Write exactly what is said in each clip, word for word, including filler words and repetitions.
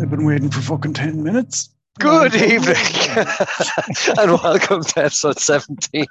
I've been waiting for fucking ten minutes. Good evening and welcome to episode seventeen.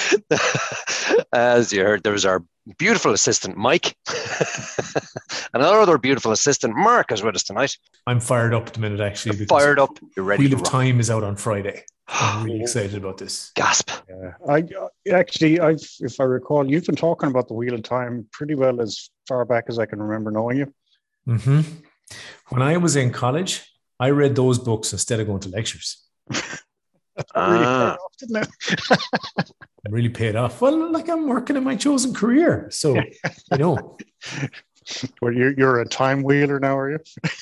As you heard, there was our beautiful assistant Mike and our other beautiful assistant Mark is with us tonight. I'm fired up at the minute actually. You're fired up. You're ready. Wheel of Time is out on Friday. I'm really excited about this. Gasp. Yeah, I actually, I if I recall, you've been talking about the Wheel of Time pretty well as far back as I can remember knowing you. Mm-hmm. When I was in college, I read those books instead of going to lectures. Really paid off, didn't it? Really paid off. Well, like I'm working in my chosen career, so you know. Well, you're you're a time wheeler now, are you?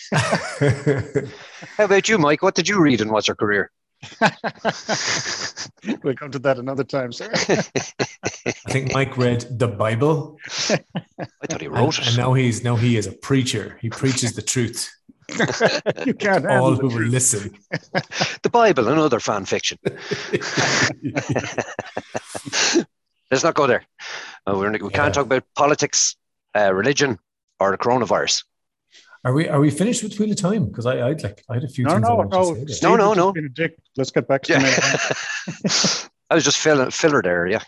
How about you, Mike? What did you read and what's your career? We'll come to that another time, sir. I think Mike read the Bible. I thought he wrote and, it. And now he's now he is a preacher. He preaches the truth. You can't handle all the who will truth. listen. The Bible and other fan fiction. Let's not go there. Uh, we're, we Yeah. can't talk about politics, uh, religion, or the coronavirus. Are we are we finished with Wheel of Time? Because I I'd like I had a few No, things I no, wanted no. to say there. Steve No, no, was no. just being a dick. Let's get back to Yeah. the I was just filler, filler there, yeah.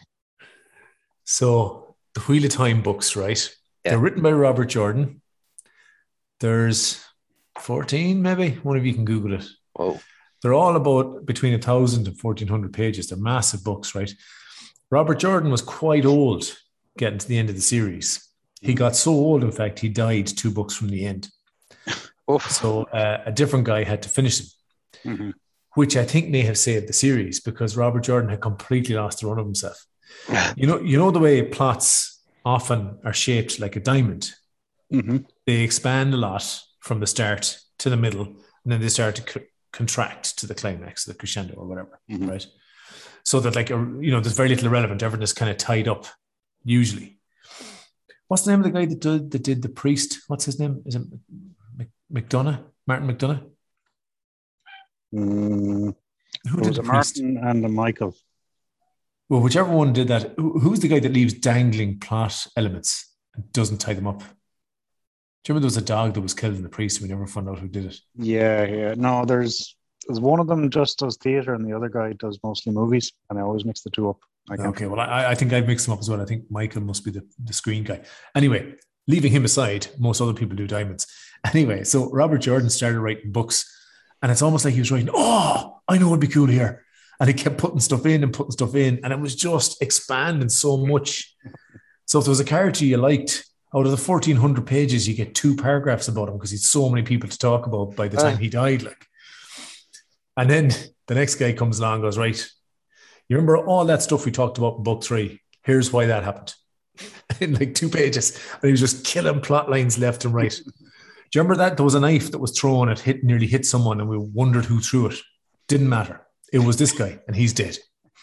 So the Wheel of Time books, right? Yeah. They're written by Robert Jordan. There's fourteen, maybe. One of you can Google it. Oh, They're all about between a thousand and fourteen hundred pages. They're massive books, right? Robert Jordan was quite old getting to the end of the series. He got so old, in fact, he died two books from the end. oof. So uh, a different guy had to finish them, Mhm. which I think may have saved the series because Robert Jordan had completely lost the run of himself. You know, you know the way plots often are shaped like a diamond. Mhm. They expand a lot from the start to the middle, and then they start to co- contract to the climax, the crescendo, or whatever, Mhm. right? So that, like, a, you know, there's very little irrelevant. Everything is kind of tied up, usually. What's the name of the guy that did, that did The Priest? What's his name? Is it Mc- McDonough? Martin McDonough? Mm, Who there did was The a Priest? Martin and a Michael. Well, whichever one did that. Who- Who's the guy that leaves dangling plot elements and doesn't tie them up? Do you remember there was a dog that was killed in The Priest and we never found out who did it? Yeah, yeah. No, there's there's one of them just does theater and the other guy does mostly movies, and I always mix the two up. I can't- Okay, well, I, I think I've mixed them up as well. I think Michael must be the, the screen guy. Anyway, leaving him aside, most other people do diamonds. Anyway, so Robert Jordan started writing books, and it's almost like he was writing, oh, I know what'd be cool here. And he kept putting stuff in and putting stuff in, and it was just expanding so much. So if there was a character you liked, out of the fourteen hundred pages, you get two paragraphs about him because he's so many people to talk about by the time Aye. he died. Like, and then the next guy comes along and goes, right, you remember all that stuff we talked about in book three? Here's why that happened. In like two pages. And he was just killing plot lines left and right. Do you remember that? There was a knife that was thrown, it hit, nearly hit someone, and we wondered who threw it. Didn't matter. It was this guy, and he's dead.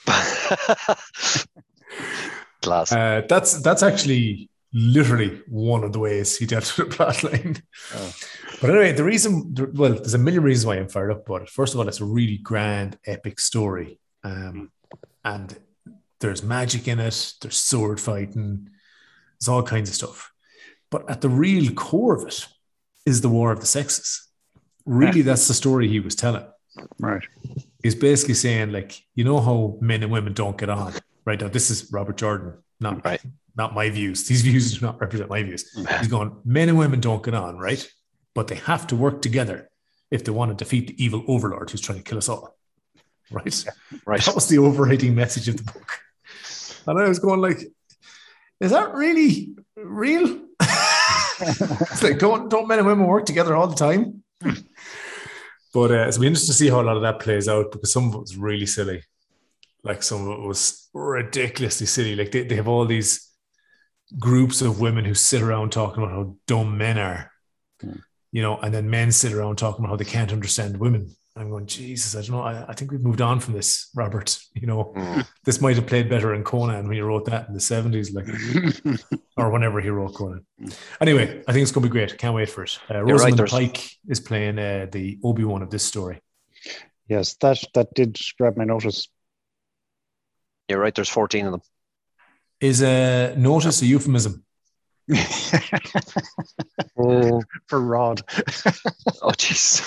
Class. Uh, that's that's actually literally one of the ways he dealt with the plot line. Oh. But anyway, the reason, well, there's a million reasons why I'm fired up about it. First of all, it's a really grand, epic story. Um, and there's magic in it. There's sword fighting. There's all kinds of stuff. But at the real core of it is the war of the sexes. Really, that's the story he was telling. Right. He's basically saying, like, you know how men and women don't get on, right? Now, this is Robert Jordan, not, Right. not my views. These views do not represent my views. He's going, men and women don't get on, right? But they have to work together if they want to defeat the evil overlord who's trying to kill us all, right? Right. That was the overriding message of the book. And I was going like, is that really real? It's like, don't, don't men and women work together all the time? But uh, it'll be interesting to see how a lot of that plays out because some of it was really silly. Like some of it was ridiculously silly. Like they, they have all these groups of women who sit around talking about how dumb men are, Mm. you know, and then men sit around talking about how they can't understand women. I'm going, Jesus, I don't know. I, I think we've moved on from this, Robert. You know, Mm. this might have played better in Conan when he wrote that in the seventies, like, or whenever he wrote Conan. Anyway, I think it's going to be great. Can't wait for it. Uh, You're right, Rosamund there's- Pike is playing uh, the Obi-Wan of this story. Yes, that that did grab my notice. You're right. There's fourteen of them. Is a notice a euphemism? Oh, For Rod. oh jeez.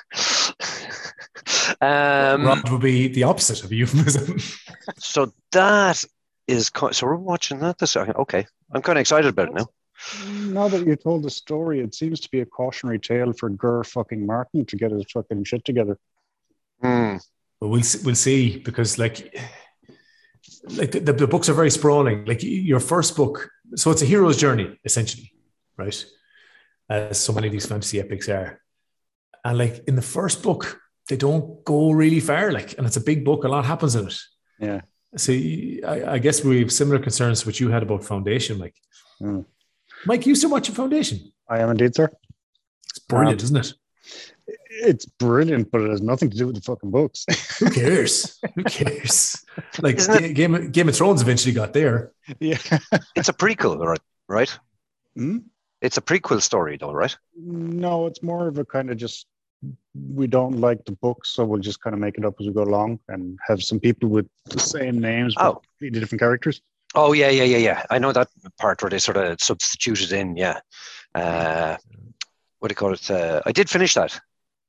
um, Rod would be the opposite of euphemism. so that is co- so we're watching that this second. Okay, I'm kind of excited about it now. Now that you told the story, it seems to be a cautionary tale for Gur fucking Martin to get his fucking shit together. Hmm. But we'll see, we'll see because like like the, the books are very sprawling. Like your first book, so it's a hero's journey essentially, right? As so many of these fantasy epics are, and like in the first book, they don't go really far. Like, and it's a big book. A lot happens in it. Yeah. So I, I guess we have similar concerns to what you had about Foundation, Mike. Mm. Mike, you still watching Foundation? I am indeed, sir. It's brilliant, Um, isn't it? It's brilliant, but it has nothing to do with the fucking books. Who cares? Who cares? Like Isn't it- Ga- Game of, Game of Thrones eventually got there. Yeah. It's a prequel, right? Right? Hmm? It's a prequel story, though, right? No, it's more of a kind of just we don't like the books, so we'll just kind of make it up as we go along and have some people with the same names but Oh. completely different characters. Oh yeah, yeah, yeah, yeah. I know that part where they sort of substituted in. Yeah. Uh, what do you call it? Uh, I did finish that.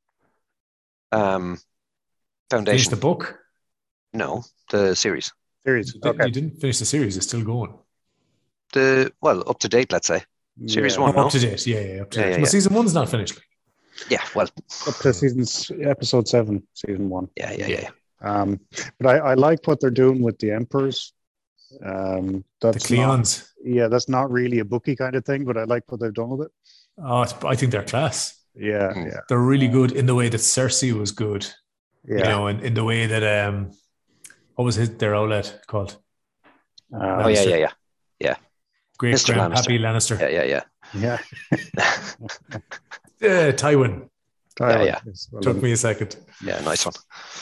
Um, Finish Foundation. the book. No, the series. Series. You, did, Okay. you didn't finish the series. It's still going. The well, up to date, let's say. Series Yeah. one. Oh, no? up to date. Yeah, yeah, up to Yeah, date. yeah, Well, yeah. season one's not finished. Yeah. Well. Up to seasons episode seven, season one. Yeah, yeah, yeah. Um, but I, I like what they're doing with the emperors. Um, The that's not, Cleons. yeah, that's not really a bookie kind of thing, but I like what they've done with it. Oh, it's, I think they're class. Yeah, Mm. yeah, They're really good in the way that Cersei was good. yeah. You know, in, in the way that um, what was his their outlet called? Uh, Oh yeah, yeah, yeah, Great Mister Grandpappy Lannister. yeah, yeah, yeah. yeah. Yeah, Tywin. Tywin yeah. is well Took done. me a second. Yeah, nice one.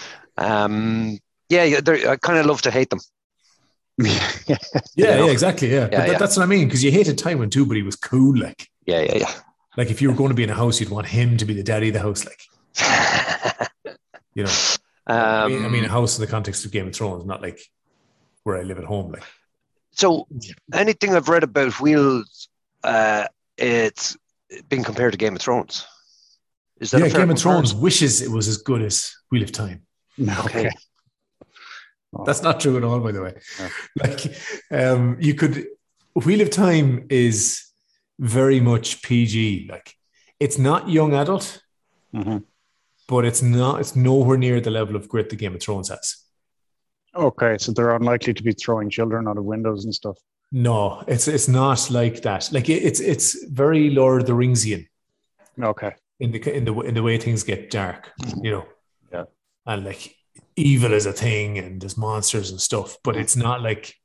Um, yeah, yeah. they're- I kind of love to hate them. yeah, Yeah, know? yeah, exactly. Yeah, but Yeah, that, yeah. that's what I mean because you hated Tywin too, but he was cool. Like, Yeah, yeah, like if you were going to be in a house, you'd want him to be the daddy of the house. Like, yeah. you know, um, I, mean, I mean, a house in the context of Game of Thrones, not like where I live at home. Like, so anything I've read about Wheels, uh, it's been compared to Game of Thrones. Is that yeah, a fair Game of comparison? Thrones wishes it was as good as Wheel of Time. okay. That's not true at all, by the way. Yeah. Like, um, you could Wheel of Time is very much P G. Like, it's not young adult, Mhm. but it's not. It's nowhere near the level of grit the Game of Thrones has. Okay, so they're unlikely to be throwing children out of windows and stuff. No, it's it's not like that. Like it, it's it's very Lord of the Ringsian Okay. in the in the in the way things get dark, you know. Yeah. And like evil is a thing, and there's monsters and stuff, but it's not like,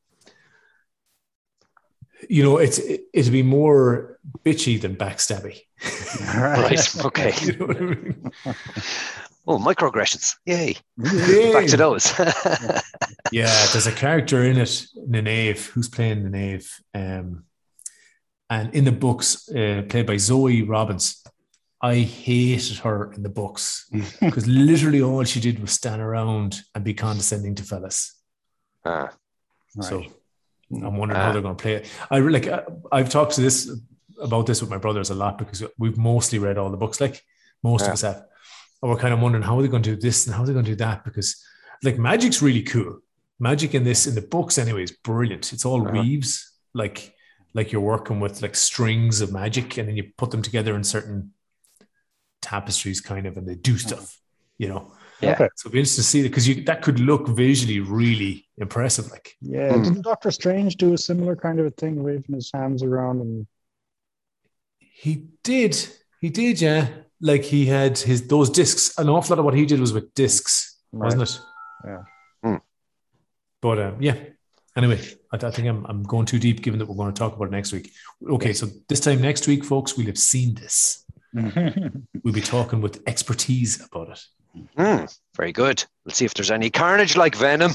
you know, it's it, it'd be more bitchy than backstabby. Right. Okay. You know what I mean? Oh, microaggressions. Yay. Yay. Back to those. Yeah, there's a character in it, Nynaeve, who's playing Nynaeve, um, and in the books, uh, played by Zoe Robbins. I hated her in the books because literally all she did was stand around and be condescending to fellas. Ah, So Right. I'm wondering how Ah. they're going to play it. I re- like I- I've talked to this about this with my brothers a lot because we've mostly read all the books, like most Yeah. of us have. And we're kind of wondering how are they going to do this and how are they going to do that, because like magic's really cool. Magic in this in the books anyway is brilliant. It's all Uh-huh. weaves, like like you're working with like strings of magic, and then you put them together in certain tapestries, kind of, and they do stuff. You know, Yeah. Okay. so it'll be interesting to see that because you that could look visually really impressive. Like, Yeah. Hmm. Didn't Doctor Strange do a similar kind of a thing, waving his hands around and he did, he did, yeah. Like he had his those discs. An awful lot of what he did was with discs, wasn't it? Yeah. Hmm. But um, yeah. Anyway, I, I think I'm I'm going too deep, given that we're going to talk about it next week. Okay, so this time next week, folks, we'll have seen this. We'll be talking with expertise about it. hmm, very good. Let's see if there's any carnage like Venom.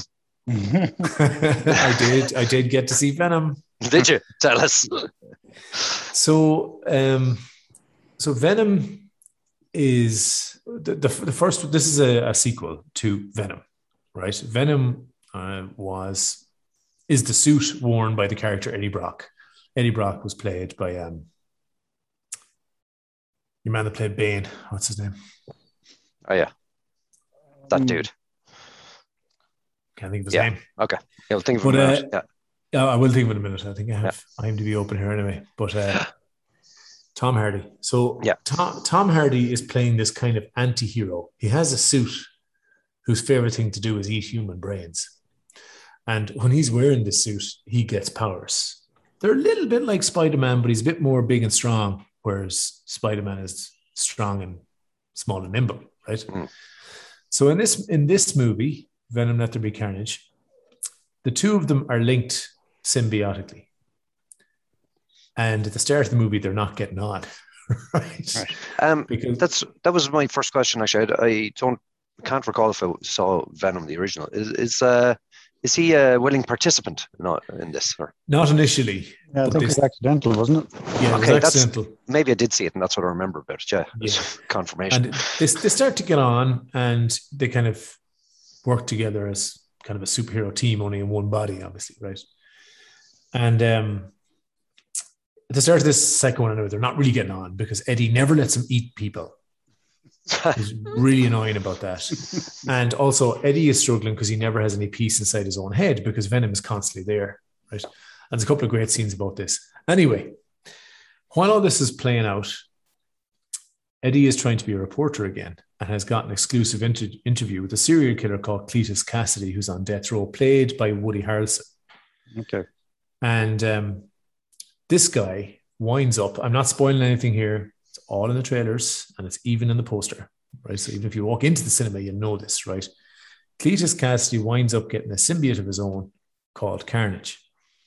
I did, I did get to see Venom. Did you? Tell us. So, um, so Venom is the, the, the first. This is a, a sequel to Venom, right? Venom uh, was is the suit worn by the character Eddie Brock Eddie Brock was played by um, your man that played Bane. What's his name? Oh yeah, that Mm. dude. Can't think of his Yeah. name. Okay, you'll think of But, him. uh, out. Yeah. Yeah, I will think of it in a minute. I think I have IMDb open here anyway. But uh, Tom Hardy. So Yeah. Tom, Tom Hardy is playing this kind of anti-hero. He has a suit whose favorite thing to do is eat human brains. And when he's wearing this suit, he gets powers. They're a little bit like Spider-Man, but he's a bit more big and strong, whereas Spider-Man is strong and small and nimble, right? Mm. So in this in this movie, Venom Let There Be Carnage, the two of them are linked symbiotically. And at the start of the movie, they're not getting on. right? Right. Um, Because that's that was my first question. Actually, I, I don't can't recall if I saw Venom the original. Is is uh is he a willing participant not in this? Or not initially. Yeah, I but think this- it was accidental, wasn't it? Yeah, it Okay, was that's- accidental. maybe I did see it, and that's what I remember about it. Yeah, Yeah. confirmation. And they, they start to get on and they kind of work together as kind of a superhero team, only in one body, obviously, right? And um, at the start of this second one, anyway, they're not really getting on because Eddie never lets him eat people. He's really annoying about that. And also, Eddie is struggling because he never has any peace inside his own head because Venom is constantly there, right? And there's a couple of great scenes about this. Anyway, while all this is playing out, Eddie is trying to be a reporter again and has got an exclusive inter- interview with a serial killer called Cletus Cassidy, who's on death row, played by Woody Harrelson. Okay. And um, this guy winds up, I'm not spoiling anything here, it's all in the trailers and it's even in the poster, right? So even if you walk into the cinema, you'll know this, right? Cletus Cassidy winds up getting a symbiote of his own called Carnage.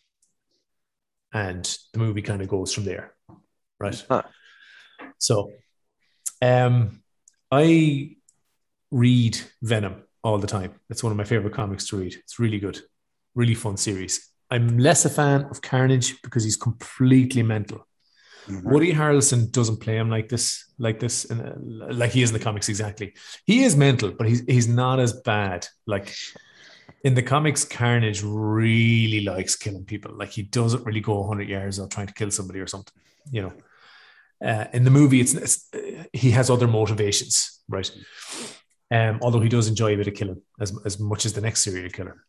And the movie kind of goes from there, right? Huh. So um, I read Venom all the time. It's one of my favorite comics to read. It's really good, really fun series. I'm less a fan of Carnage because he's completely mental. Mhm. Woody Harrelson doesn't play him like this, like this, in a, like he is in the comics exactly. He is mental, but he's he's not as bad. Like in the comics, Carnage really likes killing people. Like he doesn't really go one hundred yards out trying to kill somebody or something. You know, uh, in the movie, it's, it's uh, he has other motivations, right? Um, although he does enjoy a bit of killing as as much as the next serial killer.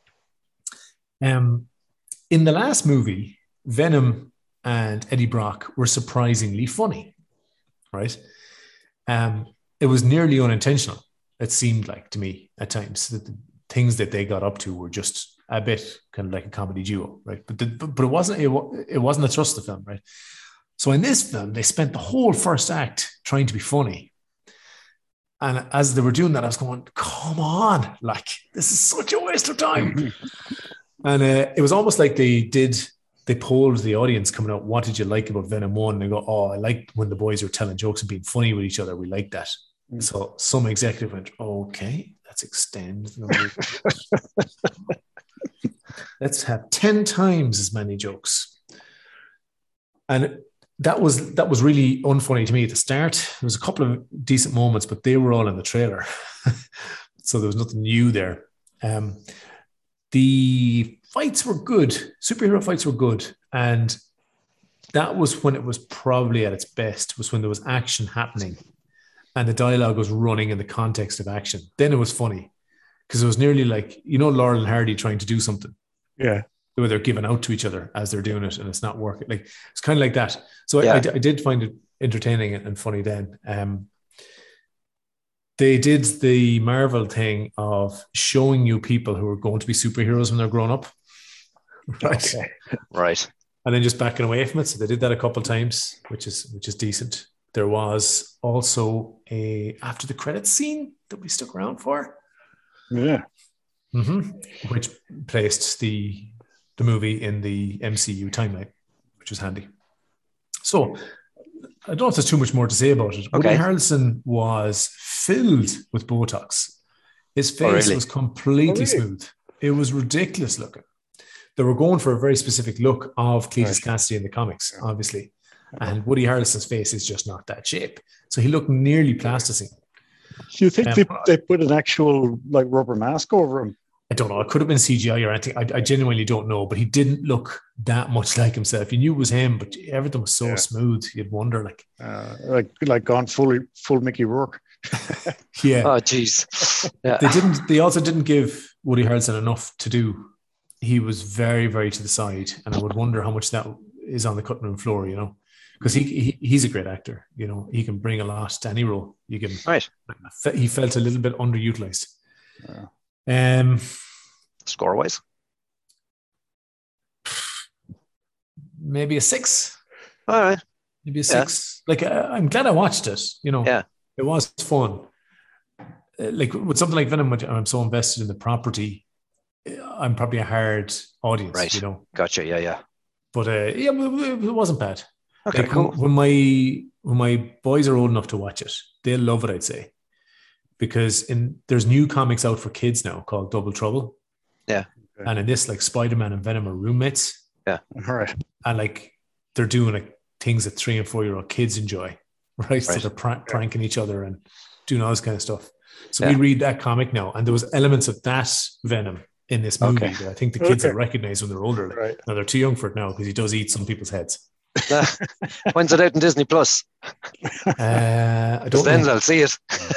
Um, in the last movie, Venom and Eddie Brock were surprisingly funny, right? Um, it was nearly unintentional. It seemed like to me at times that the things that they got up to were just a bit kind of like a comedy duo, right? But the, but it wasn't it, wa- it wasn't a trust of film, right? So in this film, they spent the whole first act trying to be funny. And as they were doing that, I was going, come on, like, this is such a waste of time. And uh, it was almost like they did, they polled the audience coming out, what did you like about Venom one? And they go, oh, I like when the boys were telling jokes and being funny with each other. We like that. Mm. So some executive went, okay, let's extend the movie. Let's have ten times as many jokes. And that was that was really unfunny to me at the start. There was a couple of decent moments, but they were all in the trailer. So there was nothing new there. Um, the fights were good. Superhero fights were good. And that was when it was probably at its best, was when there was action happening and the dialogue was running in the context of action. Then it was funny because it was nearly like, you know, Laurel and Hardy trying to do something Yeah. where they're giving out to each other as they're doing it and it's not working. Like it's kind of like that. So Yeah. I, I, I did find it entertaining and funny then. Um, they did the Marvel thing of showing you people who are going to be superheroes when they're grown up. Right. Okay. Right. And then just backing away from it. So they did that a couple of times, which is which is decent. There was also a after the credits scene that we stuck around for, Yeah. mm-hmm. which placed the the movie in the M C U timeline, which was handy. So I don't know if there's too much more to say about it. Okay. Woody Harrelson was filled with Botox. His face Oh, really? was completely Oh, really? smooth. It was ridiculous looking. They were going for a very specific look of Cletus Right. Cassidy in the comics, obviously. And Woody Harrelson's face is just not that shape. So he looked nearly plasticine. Do you think Um, they, they put an actual like rubber mask over him? I don't know. It could have been C G I or anything. I, I genuinely don't know. But he didn't look that much like himself. You knew it was him, but everything was so Yeah. smooth. You'd wonder, like, Uh, like like gone fully full Mickey Rourke. yeah. Oh, geez. Yeah. They didn't. They also didn't give Woody Harrelson enough to do. He was very, very to the side, and I would wonder how much that is on the cutting room floor. You know, because he, he he's a great actor. You know, he can bring a lot to any role. You can. Right. He felt a little bit underutilized. Yeah. Um, Score wise, maybe a six. all right. Maybe a Yeah. six. Like uh, I'm glad I watched it. You know, Yeah. it was fun. Uh, like with something like Venom, which I'm so invested in the property. I'm probably a hard audience, Right. you know. Gotcha. Yeah, yeah. But uh, yeah, it it wasn't bad. Okay, Like, cool. when, when my when my boys are old enough to watch it, they'll love it, I'd say, because in there's new comics out for kids now called Double Trouble. Yeah. And in this, like Spider-Man and Venom are roommates, All right. and like they're doing like things that three and four year old kids enjoy, right? So Right. they're prank, pranking each other and doing all this kind of stuff. So Yeah. we read that comic now, and there was elements of that Venom in this movie Okay. that I think the kids Okay. will recognize when they're older. Like, Right. now they're too young for it now because he does eat some people's heads. When's it out in Disney Plus? Uh, I Because don't then know. I'll see it.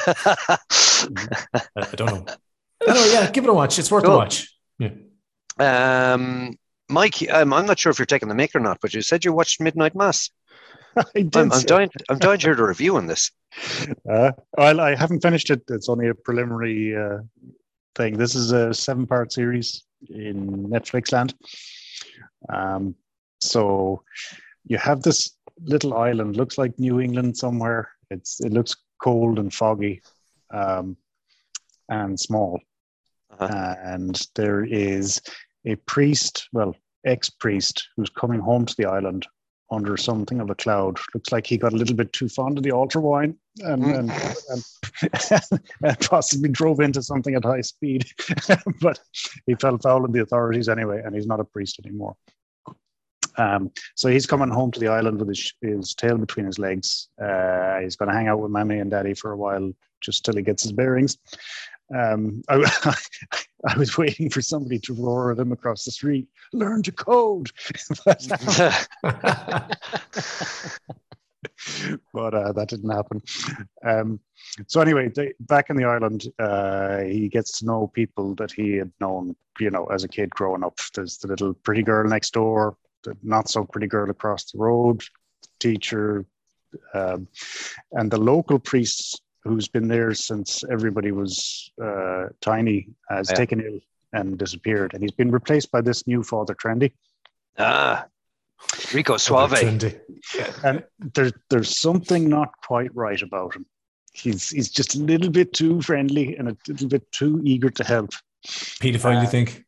I I don't know. Anyway, yeah, give it a watch. It's worth Cool. a watch. Yeah. um, Mike, um, I'm not sure if you're taking the mic or not, but you said you watched Midnight Mass. I did. I'm, I'm say- dying. I'm dying to hear the review on this. Uh, well, I haven't finished it. It's only a preliminary uh, thing. This is a seven-part series in Netflix land. Um, so you have this little island, looks like New England somewhere. It's it looks cold and foggy, um, and small. Uh-huh. And there is a priest, well, ex-priest, who's coming home to the island under something of a cloud. Looks like he got a little bit too fond of the altar wine and, Mm. and, and, and possibly drove into something at high speed. But he fell foul of the authorities anyway, and he's not a priest anymore. Um, so he's coming home to the island with his, his tail between his legs. Uh, he's going to hang out with Mammy and Daddy for a while, just till he gets his bearings. Um, I, I was waiting for somebody to roar at him across the street, learn to code. but but uh, that didn't happen. Um, so anyway, they, back in the island, uh, he gets to know people that he had known, you know, as a kid growing up. There's the little pretty girl next door, the not so pretty girl across the road, teacher, um, and the local priest who's been there since everybody was uh, tiny has Yeah. taken ill and disappeared, and he's been replaced by this new Father Trendy. Ah, Rico Suave. Trendy. And there's there's something not quite right about him. He's he's just a little bit too friendly and a little bit too eager to help. Pedophile, you Uh, think?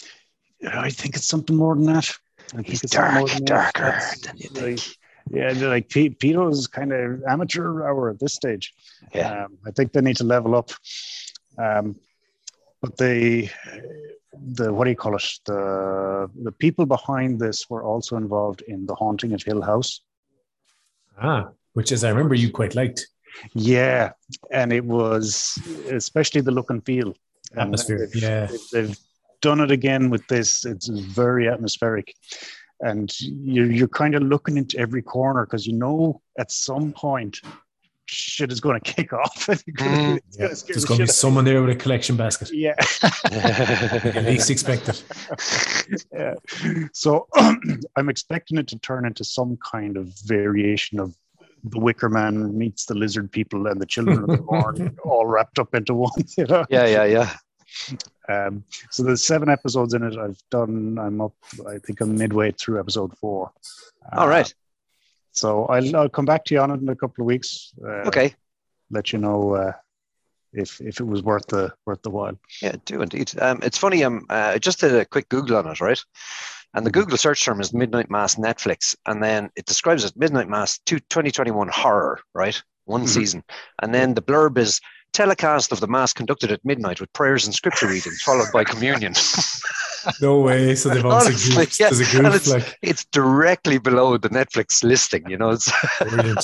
I think it's something more than that. I think He's it's something more dark, than that. darker That's than you like- think. Yeah, they're like P- Pedo's kind of amateur hour at this stage. Yeah. Um, I think they need to level up. Um, but they, the what do you call it? The the people behind this were also involved in The Haunting of Hill House. Ah, which, as I remember, you quite liked. Yeah, and it was especially the look and feel. And Atmosphere, they've- yeah. they've, they've done it again with this. It's very atmospheric, and you're you're kind of looking into every corner because you know at some point shit is going to kick off. And you're gonna- Mm, it's gonna scare There's the going to be shit out of someone there with a collection basket. you. Yeah. You least expect it. Yeah. So I'm expecting it to turn into some kind of variation of the Wicker Man meets the lizard people and the children of the corn all wrapped up into one, you know. Yeah, yeah, yeah. Um, so there's seven episodes in it. I've done. I'm up. I think I'm midway through episode four. All right. Uh, so I'll I'll come back to you on it in a couple of weeks. Uh, Okay. Let you know uh, if if it was worth the worth the while. Yeah, do indeed. Um, it's funny. Um, uh, I just did a quick Google on it, right? And the Google search term is Midnight Mass Netflix, and then it describes it Midnight Mass twenty twenty-one horror, right? One Mhm. season, and then the blurb is telecast of the mass conducted at midnight with prayers and scripture readings followed by communion. No way. So they've obviously Honestly, goofed. yeah. There's a And goof, it's, like, it's directly below the Netflix listing, you know. It's brilliant.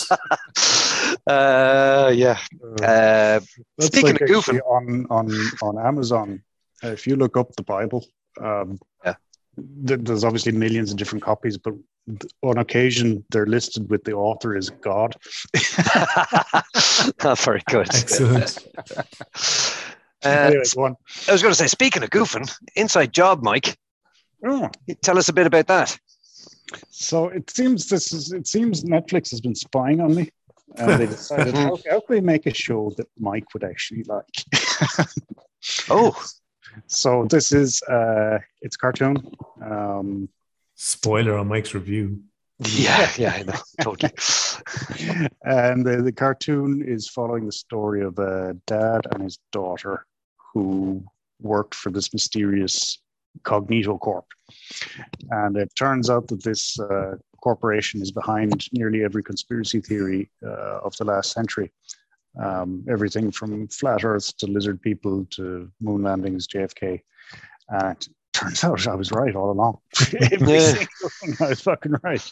uh, yeah. Uh, That's speaking like of goofing, actually on on on Amazon. if you look up the Bible, um, Yeah. th- there's obviously millions of different copies, but th- on occasion they're listed with the author as God. Not very good. Excellent. Uh, Anyway, go on. I was going to say, speaking of goofing, Inside Job, Mike, Oh, tell us a bit about that. so it seems this is it seems Netflix has been spying on me, and they decided how, how can we make a show that Mike would actually like. Oh, So this is uh, it's cartoon. Um, Spoiler on Mike's review. yeah, yeah, I know, totally. and the, the cartoon is following the story of a dad and his daughter who worked for this mysterious Cognito Corp. And it turns out that this uh, corporation is behind nearly every conspiracy theory uh, of the last century. Um, everything from flat Earths to lizard people to moon landings, J F K. And it turns out I was right all along. Every Yeah. single thing I was fucking right.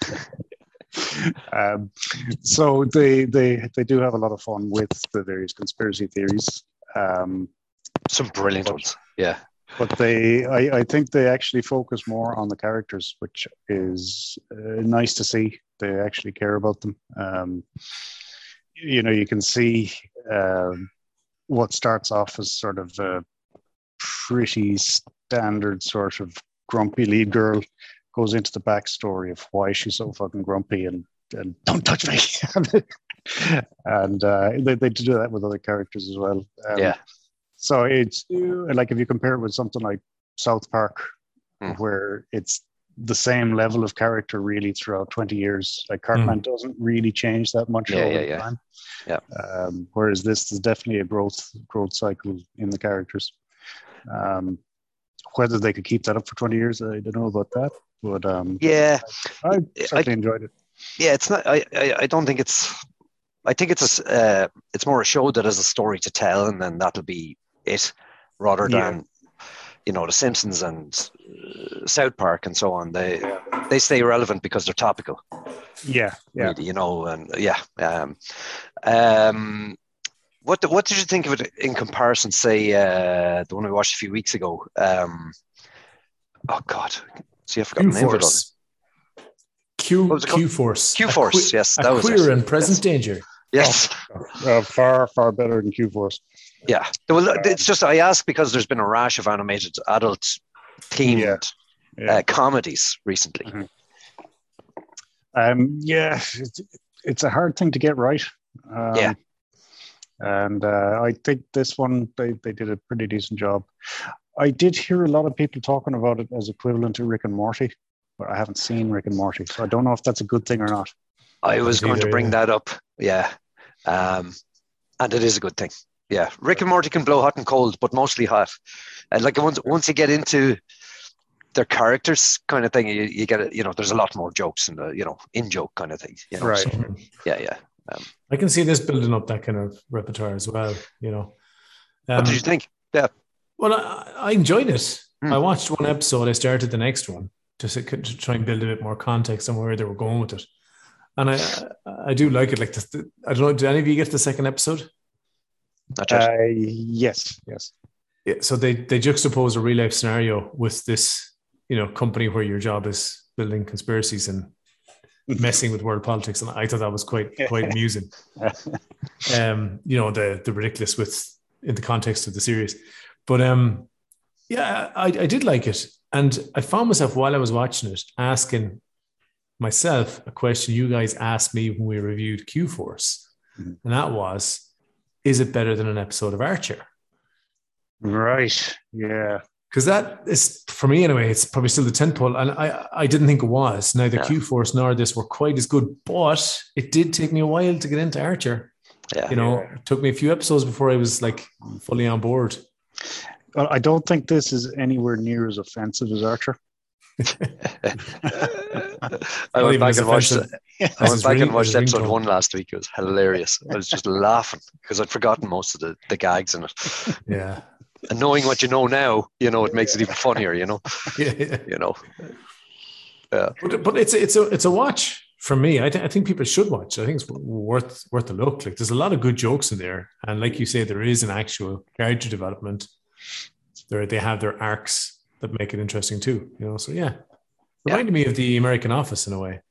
um, so they they they do have a lot of fun with the various conspiracy theories. Um, Some brilliant But- ones. Yeah. but they I, I think they actually focus more on the characters, which is uh, nice to see. They actually care about them. Um, you know, you can see um, what starts off as sort of a pretty standard sort of grumpy lead girl goes into the backstory of why she's so fucking grumpy and, and don't touch me. and uh, they, they do that with other characters as well. Um, Yeah. So it's uh, like if you compare it with something like South Park, Hmm. where it's the same level of character really throughout twenty years. Like Cartman doesn't really change that much Yeah, over yeah, the yeah. time. Yeah. Um, whereas this is definitely a growth growth cycle in the characters. Um, whether they could keep that up for twenty years, I don't know about that. But um, Yeah. I I- certainly enjoyed it. Yeah. It's not, I, I, I don't think it's, I think it's a, s- uh, it's more a show that has a story to tell, and then that'll be it, rather Yeah. than, you know, The Simpsons and uh, South Park and so on. They, they stay relevant because they're topical. Yeah, yeah. Really, you know, and yeah. Um, um, what what did you think of it in comparison? Say uh, the one we watched a few weeks ago. Um, oh God, see, I forgot the name of it. all. Q-Force. Q, What was it called? Q-Force. Q-Force, A yes, a that was queer it. and present danger. Yes, Uh, far far better than Q Force. yeah. Well, it's just I ask because there's been a rash of animated adult themed Yeah. uh, comedies recently. Mhm. Um, yeah, it's, it's a hard thing to get right. Um, Yeah. And uh, I think this one, they, they did a pretty decent job. I did hear a lot of people talking about it as equivalent to Rick and Morty, but I haven't seen Rick and Morty, so I don't know if that's a good thing or not. I was Either, going to bring yeah. that up. Yeah, um, and it is a good thing. Yeah, Rick and Morty can blow hot and cold, but mostly hot. And like once once you get into their characters, kind of thing, you, you get it. You know, there's a lot more jokes and the you know in joke kind of thing. You know, Right. so, yeah, yeah. I can see this building up that kind of repertoire as well, you know. Um, What did you think? Yeah, Well, I, I enjoyed it. Hmm. I watched one episode. I started the next one just to, to try and build a bit more context on where they were going with it. And I I do like it. Like the, the, I don't know. Did any of you get to the second episode? not yet. Uh, yes, yes. Yeah, so they they juxtapose a real life scenario with this, you know, company where your job is building conspiracies and messing with world politics, and I thought that was quite quite amusing. Um, you know, the the ridiculous with in the context of the series, but um, yeah, I I did like it, and I found myself while I was watching it asking myself a question you guys asked me when we reviewed Q Force, Mhm. and that was, is it better than an episode of Archer? Right, yeah. Because that is, for me anyway, it's probably still the tentpole. And I, I didn't think it was. Neither Yeah. Q Force nor this were quite as good, but it did take me a while to get into Archer. Yeah, You know, it took me a few episodes before I was like fully on board. Well, I don't think this is anywhere near as offensive as Archer. I went even back as and watched it. offensive I as went his back ring- and watched his episode ringtone. one last week. It was hilarious. I was just laughing because I'd forgotten most of the, the gags in it. Yeah. And knowing what you know now, you know, it makes it even funnier, you know, yeah. you know. But, but it's, it's, a, it's a watch for me. I, th- I think people should watch. I think it's worth worth a look. Like, there's a lot of good jokes in there. And like you say, there is an actual character development. they they have their arcs that make it interesting too. You know, so yeah, reminded yeah. me of the American Office in a way.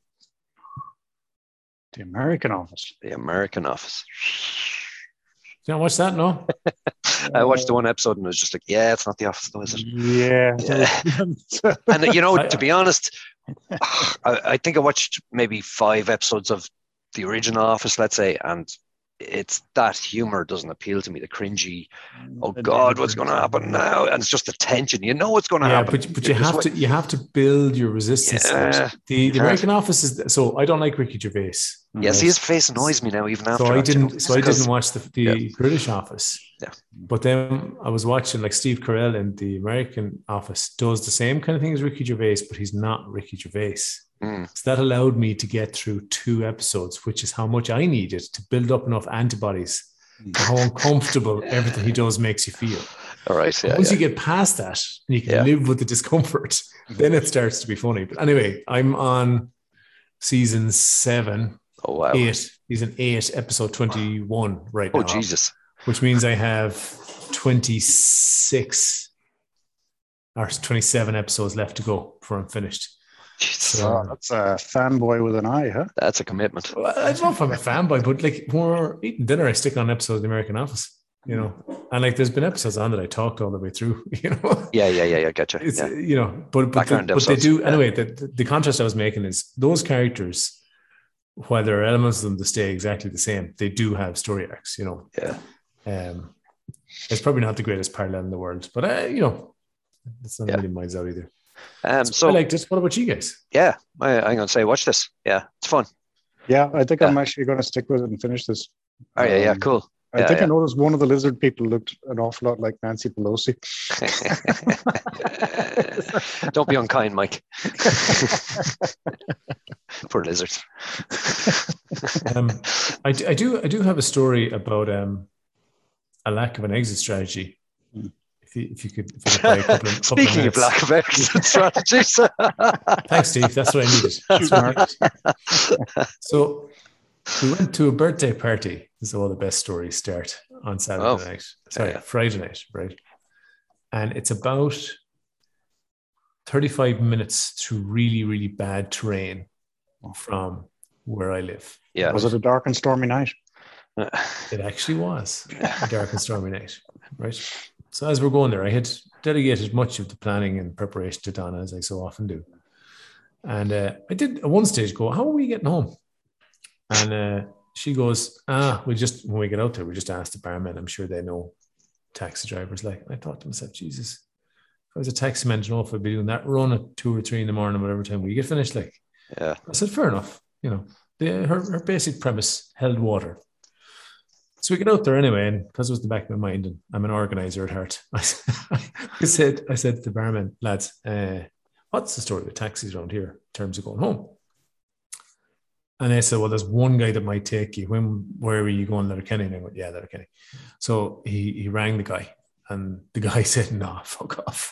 The American Office. The American Office. Did you not watch that? No. I watched the one episode and I was just like, yeah, it's not The Office, though, is it? Yeah. yeah. And you know, to be honest, I, I think I watched maybe five episodes of the original Office, let's say, and it's that humor doesn't appeal to me. The cringy, oh God, what's going to happen now? And it's just the tension. You know what's going to yeah, happen. but but you have to you have to build your resistance. Yeah, the the American Office is so I don't like Ricky Gervais. Yes, right? His face annoys me now even after. So I didn't. So I didn't watch the the yeah. British Office. Yeah. But then I was watching like Steve Carell in the American Office does the same kind of thing as Ricky Gervais, but he's not Ricky Gervais. Mm. So that allowed me to get through two episodes, which is how much I needed to build up enough antibodies mm. to how uncomfortable everything he does makes you feel. All right. Yeah, Once yeah. you get past that and you can yeah. live with the discomfort, then it starts to be funny. But anyway, I'm on season seven. Oh, wow. Eight. Season eight, episode twenty-one right oh, now. Oh, Jesus. Which means I have twenty-six or twenty-seven episodes left to go before I'm finished. Jesus. So, that's a fanboy with an eye, huh? That's a commitment. Well, I don't know if I'm a fanboy, but like when we're eating dinner, I stick on an episode of The American Office, you know, and like there's been episodes on that I talked all the way through, you know. Yeah, yeah, yeah, I get you. It's, yeah. you know, but but, the, but they do, anyway, the, the contrast I was making is those characters, while there are elements of them that stay exactly the same, they do have story arcs, you know. Yeah. Um, it's probably not the greatest parallel in the world, but uh, you know, it's not yeah. really minds out either. Um, so, so I like this. What about you guys? Yeah, I, I'm going to say, watch this. Yeah, it's fun. Yeah, I think yeah. I'm actually going to stick with it and finish this. Oh yeah, yeah, cool. I yeah, think yeah. I noticed one of the lizard people looked an awful lot like Nancy Pelosi. Don't be unkind, Mike. Poor lizards. um, I, I do I do have a story about um, a lack of an exit strategy. Mm. If you, if you could, if you could play a couple of, Speaking couple of, of lack of exit strategies. Thanks, Steve. That's what I needed. That's what I needed. So we went to a birthday party. This is all the best stories start on Saturday oh. night. Sorry, yeah. Friday night, right? And it's about thirty-five minutes through really, really bad terrain from where I live. Yeah. Was it a dark and stormy night? It actually was a dark and stormy night, right? So as we're going there, I had delegated much of the planning and preparation to Donna, as I so often do. And uh, I did at one stage go, how are we getting home? And uh, she goes, ah, we just, when we get out there, we just ask the barman. I'm sure they know taxi drivers. Like, I thought to myself, Jesus, if I was a taxi man, to know if I'd be doing that run at two or three in the morning, whatever time we get finished. Like, yeah. I said, fair enough. You know, the, her, her basic premise held water. So we get out there anyway, and because it was the back of my mind, and I'm an organizer at heart, I, I said, I said to the barman, lads, uh, what's the story with taxis around here in terms of going home? And they said, well, there's one guy that might take you. When, where are you going, Letterkenny? And I went, yeah, Letterkenny. So he he rang the guy, and the guy said, nah, fuck off.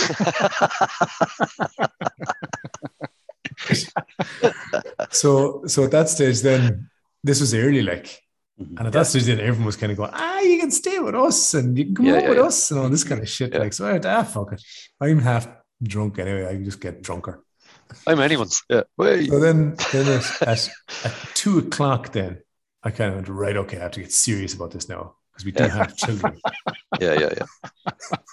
so so at that stage, then this was early, like. And at that stage, then everyone was kind of going, ah, you can stay with us and you can come yeah, home yeah, with yeah. us and all this kind of shit. Yeah. Like, so I had, ah, fuck it. I'm half drunk anyway. I can just get drunker. I'm anyone's. Yeah. Wait. So then, then at, at, at two o'clock, then I kind of went, right, okay, I have to get serious about this now because we do yeah. have children. Yeah, yeah, yeah.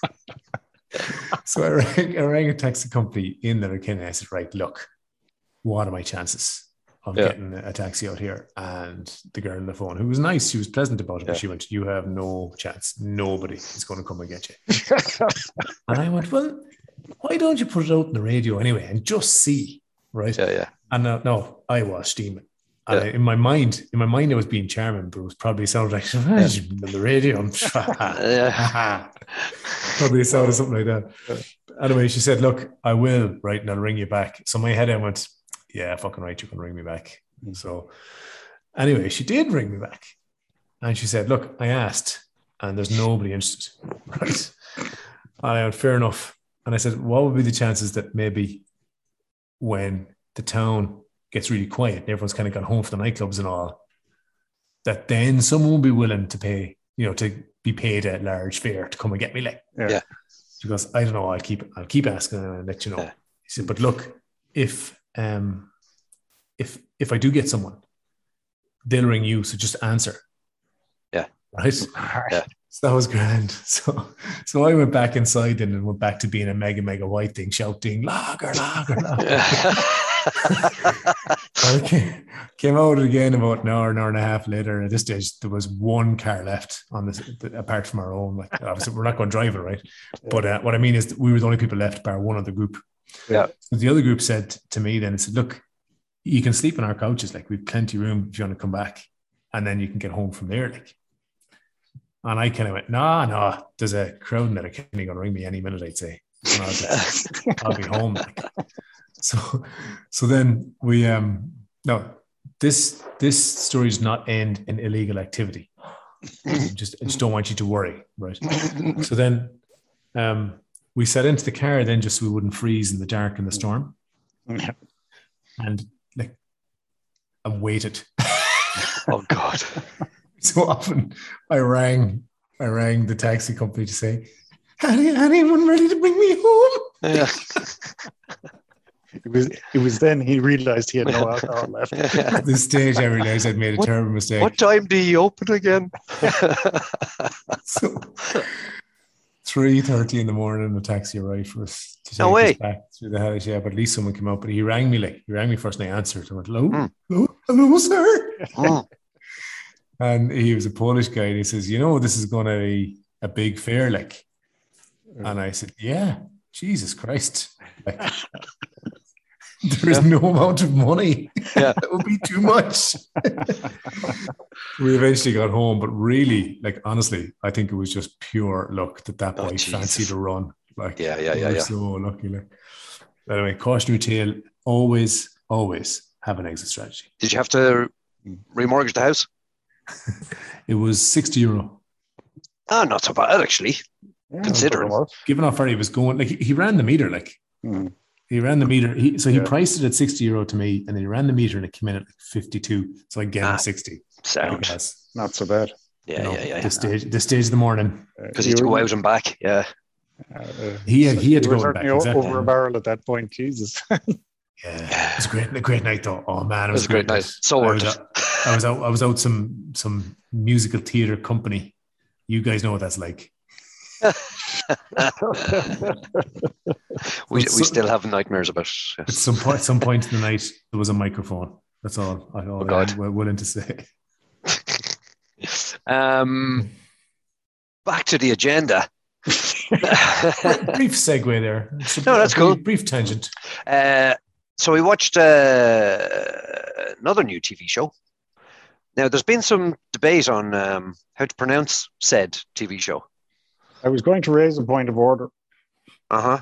So I rang, I rang a taxi company in there again and I said, right, look, what are my chances of yeah. getting a taxi out here? And the girl on the phone, who was nice, she was pleasant about it, yeah. but she went, you have no chance. Nobody is going to come and get you. And I went, well, why don't you put it out on the radio anyway and just see, right? Yeah, yeah. And uh, no, I was steaming. And Yeah. I, in my mind, in my mind, I was being charming, but it was probably sounded like yeah. on the radio. yeah. Probably sounded something like that. Yeah. Anyway, she said, "Look, I will, right, and I'll ring you back." So my head, I went, "Yeah, fucking right, you can ring me back." Mm-hmm. So anyway, she did ring me back, and she said, "Look, I asked, and there's nobody interested." Right? And I went, "Fair enough." And I said, "What would be the chances that maybe when the town gets really quiet and everyone's kind of gone home from the nightclubs and all, that then someone will be willing to pay, you know, to be paid a large fare to come and get me?" Like, yeah. She goes, I don't know. I'll keep, I'll keep asking and I'll let you know. Yeah. He said, but look, if, um, if, if I do get someone, they'll ring you. So just answer. Yeah. Right. Yeah. So that was grand. So, so I went back inside then and went back to being a mega, mega white thing, shouting, lager, lager, lager. I came, came out again about an hour, an hour and a half later. At this stage, there was one car left on this, apart from our own. Like, obviously, we're not going to drive it, right? Yeah. But uh, what I mean is, that we were the only people left, bar one other group. Yeah. So the other group said to me, then it said, "Look, you can sleep on our couches. Like, we've plenty of room if you want to come back, and then you can get home from there." Like, and I kind of went, "No, no, there's a crowd that are kind of going to ring me any minute." I'd say, and I'll, be, I'll be home. Like. So, so then we um no this this story does not end in illegal activity. just I just don't want you to worry, right? So then um we sat into the car then just so we wouldn't freeze in the dark in the storm, and like and waited. Oh God! So often I rang I rang the taxi company to say, "Anyone ready to bring me home?" Yeah. It was, it was then he realized he had no alcohol left. At this stage, I realized I'd made a what, terrible mistake. What time do you open again? So, three thirty in the morning, the taxi arrived for us to take no way. us back through the house. Yeah, but at least someone came out. But he rang me like, he rang me first and I answered. I went, hello, mm. hello, hello, sir. Mm. And he was a Polish guy. And he says, you know, this is going to be a big fair, like. And I said, yeah, Jesus Christ. Like, there is yeah. no amount of money. Yeah. That would be too much. We eventually got home, but really, like, honestly, I think it was just pure luck that that boy oh, fancied a run. Like, yeah, yeah, yeah, we yeah. so lucky. Like, anyway, cautionary tale: always, always have an exit strategy. Did you have to remortgage the house? It was sixty euro. Oh, not so bad actually. Yeah, considering, given how far he was going, like he, he ran the meter, like. Mm. He ran the meter. He, so he yeah. priced it at sixty euro to me, and then he ran the meter, and it came in at like fifty-two. So I gave him ah, sixty. Sound. Not so bad. Yeah, you know, yeah, yeah. This yeah. stage, this stage of the morning, because uh, he had to go out and back. Yeah. Uh, he had, he had to go out and back. Over exactly. a barrel at that point. Jesus. yeah. It was a great, a great night though. Oh man, it was, it was a great, great night. night. So worth it. I was out. I was out some some musical theatre company. You guys know what that's like. we, we still have nightmares about it. At some point, some point in the night, there was a microphone. That's all. I all oh God. I'm willing to say. um, back to the agenda. Brief segue there. No, that's cool. Brief, brief tangent. Uh, so we watched uh, another new T V show. Now, there's been some debate on um, how to pronounce said T V show. I was going to raise a point of order. Uh-huh.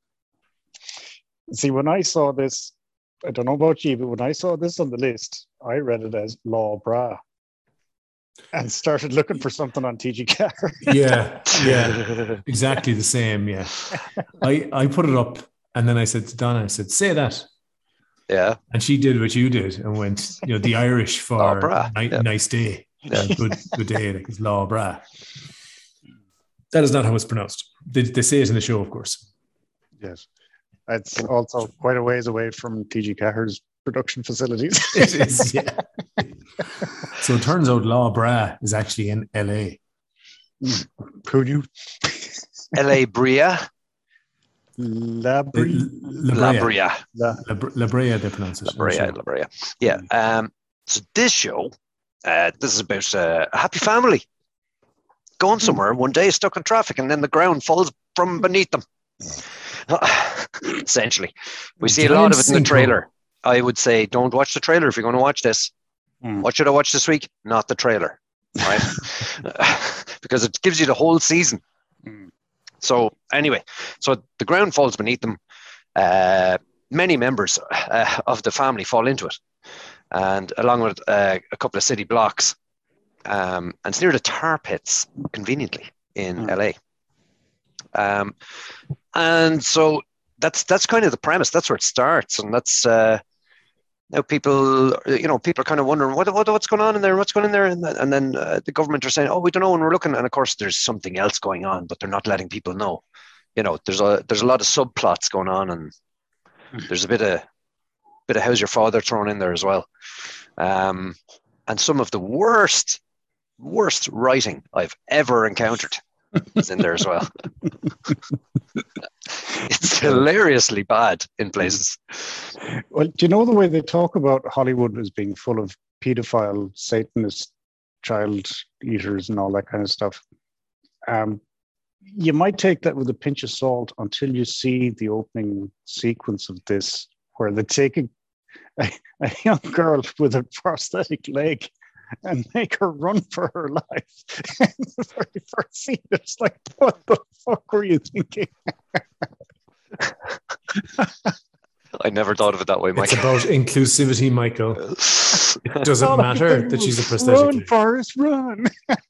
See, when I saw this, I don't know about you, but when I saw this on the list, I read it as Law Bra and started looking for something on T G Car. Yeah, yeah, exactly the same, yeah. I, I put it up and then I said to Donna, I said, say that. Yeah. And she did what you did and went, you know, the Irish for ni- yep. nice day. Yeah. Good, good day, like it's Law Bra. That is not how it's pronounced. They, they say it in the show, of course. Yes. It's also quite a ways away from T G Car's production facilities. It is, yeah. So it turns out Law Bra is actually in L A. Who knew? L A Brea? La Brea. La Brea. La, La Brea, they pronounce it. La Brea, La Brea. Yeah. Um, so this show, uh, this is about uh, a happy family going somewhere one day, stuck in traffic, and then the ground falls from beneath them. Essentially, we see a lot of it in the trailer. I would say, don't watch the trailer if you're going to watch this. Mm. What should I watch this week? Not the trailer, right? Because it gives you the whole season. Mm. So anyway, so the ground falls beneath them. Uh, many members uh, of the family fall into it, and along with uh, a couple of city blocks. Um, and it's near the tar pits, conveniently, in mm. L A. Um, and so that's that's kind of the premise. That's where it starts, and that's uh, now people, you know, people are kind of wondering what, what what's going on in there, what's going on in there, and, and then uh, the government are saying, oh, we don't know when we're looking, and of course there's something else going on, but they're not letting people know. you know, there's a there's a lot of subplots going on, and there's a bit of bit of How's Your Father thrown in there as well, um, and some of the worst worst writing I've ever encountered is in there as well. It's hilariously bad in places. Well, do you know the way they talk about Hollywood as being full of pedophile, Satanist, child eaters, and all that kind of stuff? Um, you might take that with a pinch of salt until you see the opening sequence of this, where they take a, a, a young girl with a prosthetic leg and make her run for her life. In the very first scene, it's like, what the fuck were you thinking? I never thought of it that way, Mike. It's about inclusivity, Michael. It doesn't All I matter think that she's a was, prosthetic. Run, leg. Forrest, run!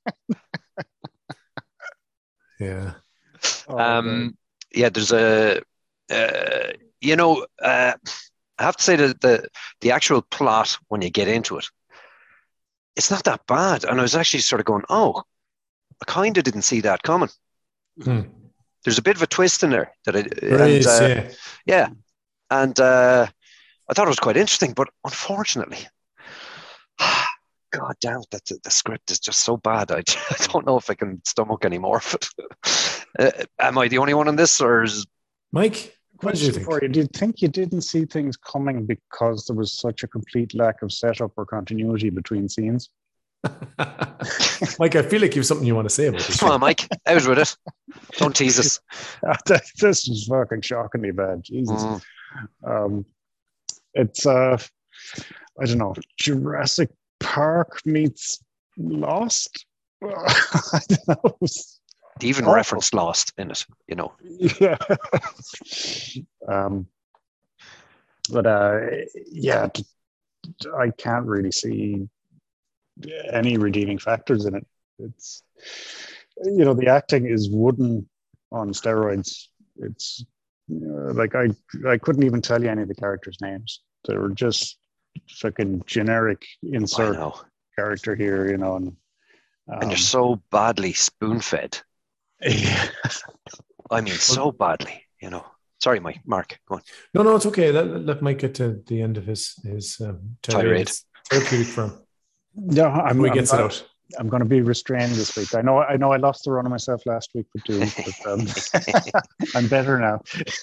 Yeah. Oh, Um, yeah, there's a, uh, you know, uh, I have to say that the the actual plot, when you get into it, it's not that bad. And I was actually sort of going, oh, I kind of didn't see that coming. Hmm. There's a bit of a twist in there that I, There and, is, uh, yeah. yeah, and uh, I thought it was quite interesting, but unfortunately, God damn it, that the, the script is just so bad. I, I don't know if I can stomach any more of it. Uh, am I the only one on this, or is Mike, what did you question think? for you. Do you think you didn't see things coming because there was such a complete lack of setup or continuity between scenes? Mike, I feel like you have something you want to say about this. come on, Mike, out with it. Don't tease us. This is fucking shockingly bad. Jesus. Mm. Um, it's, uh, I don't know, Jurassic Park meets Lost? I don't know. They even Awful. referenced Lost in it, you know. Yeah. um, but uh, yeah, t- t- I can't really see any redeeming factors in it. It's, you know, the acting is wooden on steroids. It's uh, like I I couldn't even tell you any of the characters' names. They were just fucking generic I insert know. character here, you know, and um, And you're so badly spoon-fed. yeah. I mean, so badly, you know. Sorry, Mike. Mark, go on. No, no, it's okay. Let, let Mike get to the end of his his um, Tirade. It's therapeutic for him. Yeah, I'm, Before he I'm, gets it I'm, out. I'm going to be restrained this week. I know, I know, I lost the run of myself last week with doing, but um, I'm better now.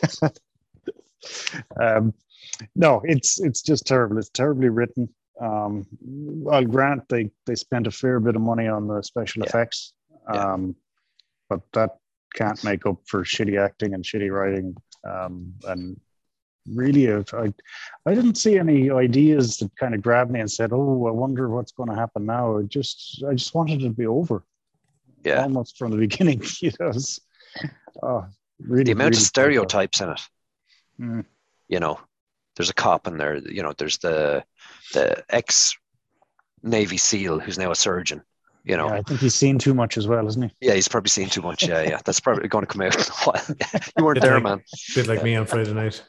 um, no, it's it's just terrible. It's terribly written. Um, I'll grant they they spent a fair bit of money on the special Yeah. effects, Yeah. um, but that can't make up for shitty acting and shitty writing. Um, and really, if I I didn't see any ideas that kind of grabbed me and said, "Oh, I wonder what's going to happen now." It just I just wanted it to be over. Yeah. Almost from the beginning. You know, it's, oh, really, The amount really of stereotypes in it, Mm. you know. There's a cop in there, you know, there's the the ex-Navy SEAL who's now a surgeon, you know. Yeah, I think he's seen too much as well, isn't he? Yeah, he's probably seen too much. Yeah, yeah. That's probably going to come out in a while. You weren't Bit there, like- man. Bit like me on Friday night.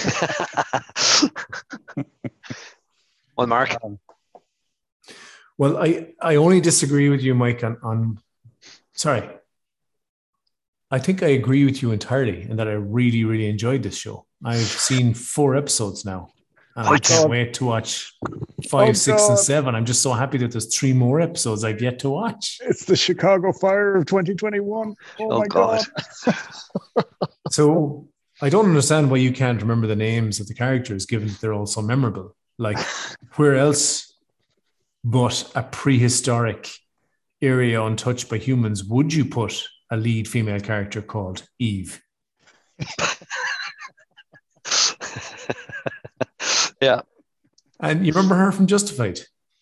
Well, Mark, Um, Well, I, I only disagree with you, Mike, on, on sorry. I think I agree with you entirely in that I really, really enjoyed this show. I've seen four episodes now. And I What? can't wait to watch five, Oh, six, and God. seven. I'm just so happy that there's three more episodes I've yet to watch. it's the Chicago Fire of twenty twenty-one. Oh, Oh, my God. God. So I don't understand why you can't remember the names of the characters, given that they're all so memorable. Like, where else but a prehistoric area untouched by humans would you put a lead female character called Eve? yeah, And you remember her from Justified?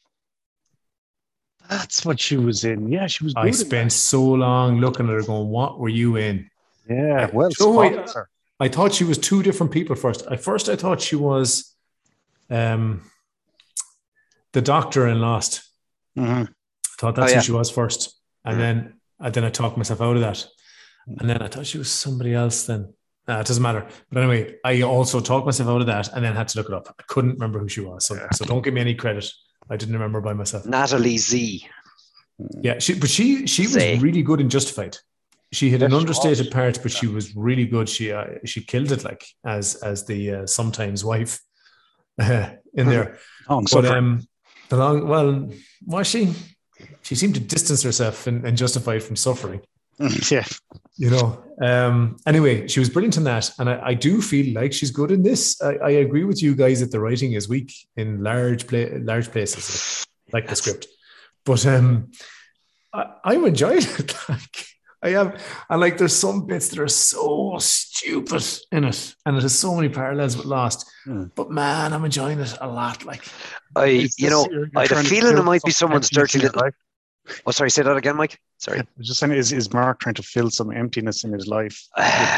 That's what she was in. Yeah, she was good I in spent so long looking at her going, what were you in? that. Yeah, well So wait, spotted, sir. I thought she was two different people first. At first, I thought she was um, the doctor in Lost. Mhm. I thought that's Oh, yeah. who she was first. And Mm. then and then I talked myself out of that. And then I thought she was somebody else then. Nah, it doesn't matter. But anyway, I also talked myself out of that and then had to look it up. I couldn't remember who she was. So, Yeah. so don't give me any credit. I didn't remember by myself. Natalie Z. Yeah, she, but she she was Say. really good in Justified. she had Yes, an she understated was. part, but she was really good. She uh, she killed it, like as as the uh, sometimes wife uh, in there. Long But suffering. um, the long well, was she? She seemed to distance herself and, and justify it from suffering. Yeah. You know. Um. Anyway, she was brilliant in that, and I, I do feel like she's good in this. I, I agree with you guys that the writing is weak in large play large places, like, like the script. But um, I, I'm enjoying it. Like I am, and like there's some bits that are so stupid in it, and it has so many parallels with Lost. Hmm. But man, I'm enjoying it a lot. Like I, Is you this- know, you're- you're I had a trying to feeling it fill might be some someone's emptiness dirty in your little. life? Oh, sorry, say that again, Mike. Sorry. I was just saying, is, is Mark trying to fill some emptiness in his life?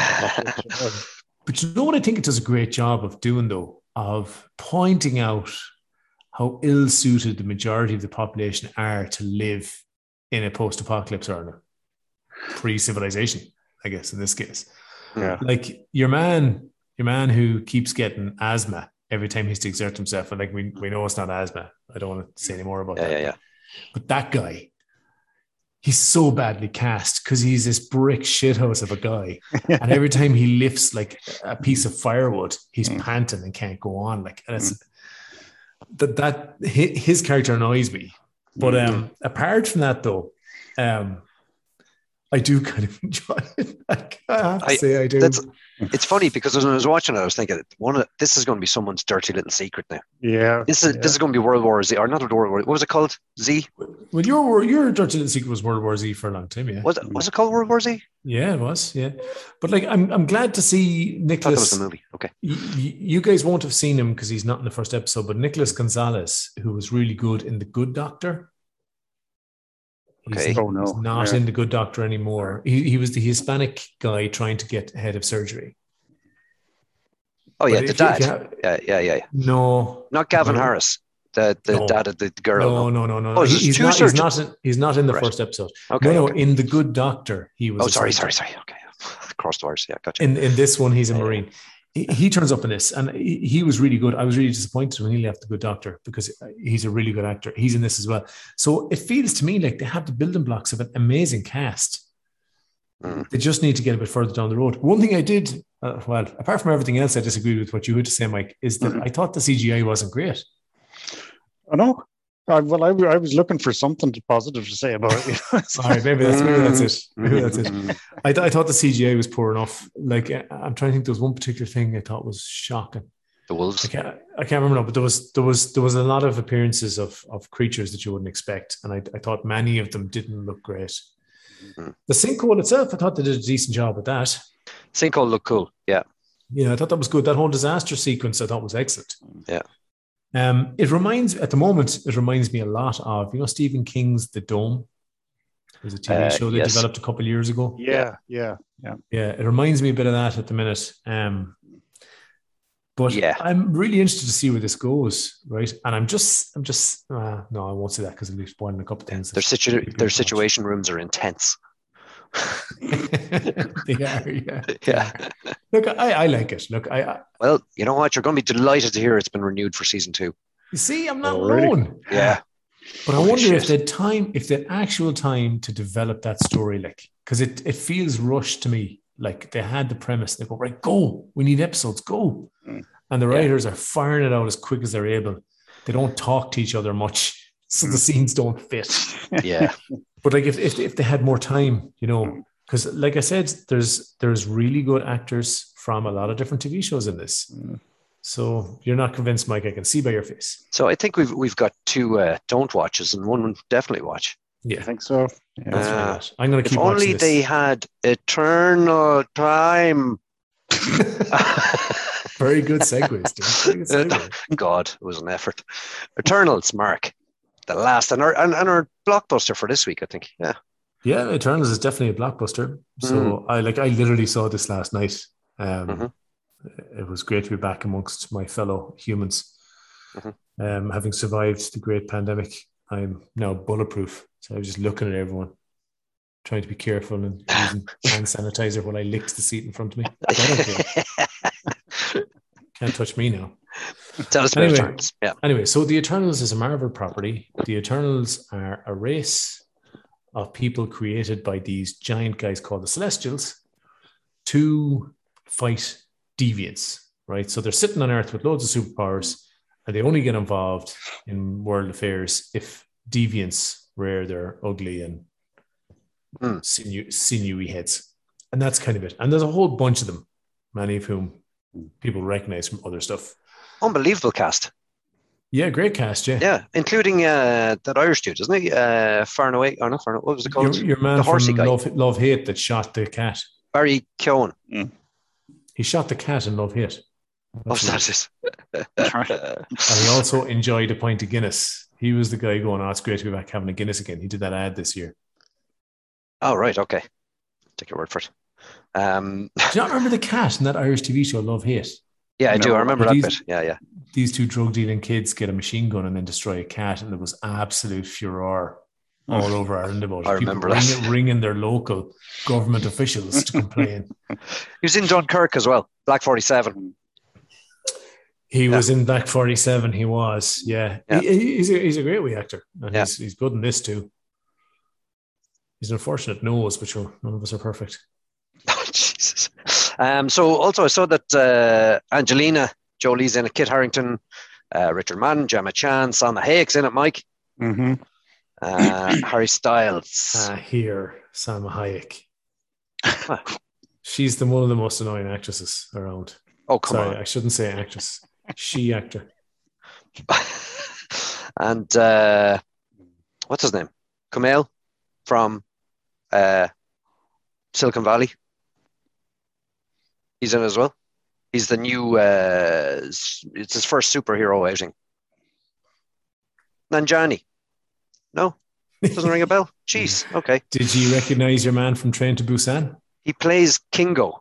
But you know what I think it does a great job of doing, though, of pointing out how ill-suited the majority of the population are to live in a post-apocalypse or pre-civilization, I guess, in this case. Yeah. Like your man, your man who keeps getting asthma every time he has to exert himself. And like we, we know it's not asthma. I don't want to say any more about Yeah, that. yeah, yeah. But that guy, he's so badly cast because he's this brick shithouse of a guy. And every time he lifts like a piece of firewood, he's Mm. panting and can't go on. Like, and it's that, that hi- his character annoys me. But um, apart from that, though, um, I do kind of enjoy it. Like, I have to I- say, I do. That's it's funny because when I was watching it, I was thinking, one of this is going to be someone's dirty little secret now. Yeah. This is yeah. this is going to be World War Z, or not World War. What was it called? Z? Well, your your dirty little secret was World War Z for a long time, yeah. Was it was it called World War Z? Yeah, it was, yeah. But like, I'm I'm glad to see I thought that was Nicholas. the movie. Okay. y- y- You guys won't have seen him because he's not in the first episode, but Nicholas Gonzalez, who was really good in The Good Doctor. He's, Okay. Oh, no. he's not Yeah. in The Good Doctor anymore. He, he was the Hispanic guy trying to get ahead of surgery. Oh yeah, But the if you- if dad. you have- Yeah, yeah, yeah, yeah. no, Not Gavin No. Harris. The the No. dad of the girl. no, No. no, no, no. Oh, He- there's he's, two not, he's surgeons. not. In, he's not in the Right. first episode. Okay. no, no. okay. In The Good Doctor, he was. Oh, a sorry, surgeon. sorry, sorry. Okay. Cross the wires. Yeah, gotcha. In in this one, he's a Yeah, yeah. Marine. He, he turns up in this, and he, he was really good. I was really disappointed when he left The Good Doctor because he's a really good actor. He's in this as well. So it feels to me like they have the building blocks of an amazing cast. Mm. They just need to get a bit further down the road. One thing I did, uh, well, apart from everything else, I disagreed with what you had to say, Mike, is that Mhm. I thought the C G I wasn't great. I know. I, well, I, I was looking for something positive to say about it. All right, maybe that's maybe that's it. Maybe that's it. Mm. I, th- I thought the C G I was poor enough. Like uh, I'm trying to think, there was one particular thing I thought was shocking. The wolves. I can't, I can't remember now, but there was there was there was a lot of appearances of of creatures that you wouldn't expect, and I, I thought many of them didn't look great. Mhm. The sinkhole itself, I thought they did a decent job with that. Sinkhole looked cool. Yeah. Yeah, I thought that was good. That whole disaster sequence, I thought was excellent. Yeah. Um, it reminds at the moment, it reminds me a lot of you know Stephen King's The Dome. It was a T V Uh, show they yes. developed a couple of years ago. yeah, yeah, yeah. Yeah, it reminds me a bit of that at the minute. Um, but Yeah. I'm really interested to see where this goes, right? And I'm just, I'm just, uh, no, I won't say that because it'll be spoiling a couple of things. Their situ- their situation rooms are intense. they are, yeah. Yeah. Look, I, I like it. Look, I, I Well, you know what? You're going to be delighted to hear it's been renewed for season two. you see, I'm not Oh, really? alone. Yeah. But I Holy wonder if shit. they had time, if they had actual time to develop that story, like, because it, it feels rushed to me. Like they had the premise, they go, right, go. We need episodes, go. Mm. And the Yeah. writers are firing it out as quick as they're able. They don't talk to each other much, so the scenes don't fit. Yeah. But like if if, if they had more time, you know, Mm. because like I said, there's there's really good actors from a lot of different T V shows in this. Mm. So you're not convinced, Mike. I can see by your face. So I think we've we've got two uh, don't watches and one definitely watch. I Yeah, think so. Yeah. that's Uh, really it. I'm going to If keep only watching this. they had eternal time. Very good segues, dude. Very good segue. God, it was an effort. Eternals, Mark. The last and our and, and our blockbuster for this week, I think. Yeah. Yeah, Eternals is definitely a blockbuster. So Mm. I like I literally saw this last night. Um, Mhm. It was great to be back amongst my fellow humans. Mhm. Um, having survived the great pandemic, I'm now bulletproof. So I was just looking at everyone, trying to be careful and using hand sanitizer while I licked the seat in front of me. I don't care. Can't touch me now. Tell us about Anyway. Eternals. Yeah. Anyway, so the Eternals is a Marvel property. The Eternals are a race of people created by these giant guys called the Celestials to fight deviants, right? So they're sitting on Earth with loads of superpowers, and they only get involved in world affairs if deviants rear their ugly and Mm. sinew, sinewy heads. And that's kind of it. And there's a whole bunch of them, many of whom people recognize from other stuff. Unbelievable cast. Yeah, great cast, yeah. Yeah, including uh, that Irish dude, isn't he? Uh, far and away, or not far and away, what was it called? Your, your man the horsey from guy. Love, Love Hate that shot the cat. Barry Keoghan. Mm. He shot the cat in Love Hate. Oh, that's it. And he also enjoyed a pint of Guinness. He was the guy going, oh, it's great to be back having a Guinness again. He did that ad this year. Oh, right, okay. Take your word for it. Um, Do you not remember the cat in that Irish T V show, Love Hate? yeah, I No, do. I remember that these- bit. Yeah, yeah. These two drug dealing kids get a machine gun and then destroy a cat, and there was absolute furor all over Ireland about it. I People remember that. ringing, ringing their local government officials to complain. He was in Dunkirk as well, Black forty-seven. He Yeah. was in Black forty-seven. He was, yeah. Yeah. He, he- he's, a, he's a great wee actor. And Yeah. he's, he's good in this too. He's an unfortunate nose, but sure, none of us are perfect. Oh, Jesus. Um, so also I saw that uh, Angelina Jolie's in it, Kit Harington, uh, Richard Madden, Gemma Chan, Salma Hayek's in it, Mike, Mm-hmm. uh, Harry Styles. Ah, here, Salma Hayek. She's the one of the most annoying actresses around. oh, come Sorry, on. I shouldn't say actress. She actor. and uh, what's his name? Kumail from uh, Silicon Valley. He's in it as well. He's the new, uh, s- it's his first superhero outing. Nanjani. No? Doesn't ring a bell? Jeez, okay. Did you recognize your man from Train to Busan? He plays Kingo.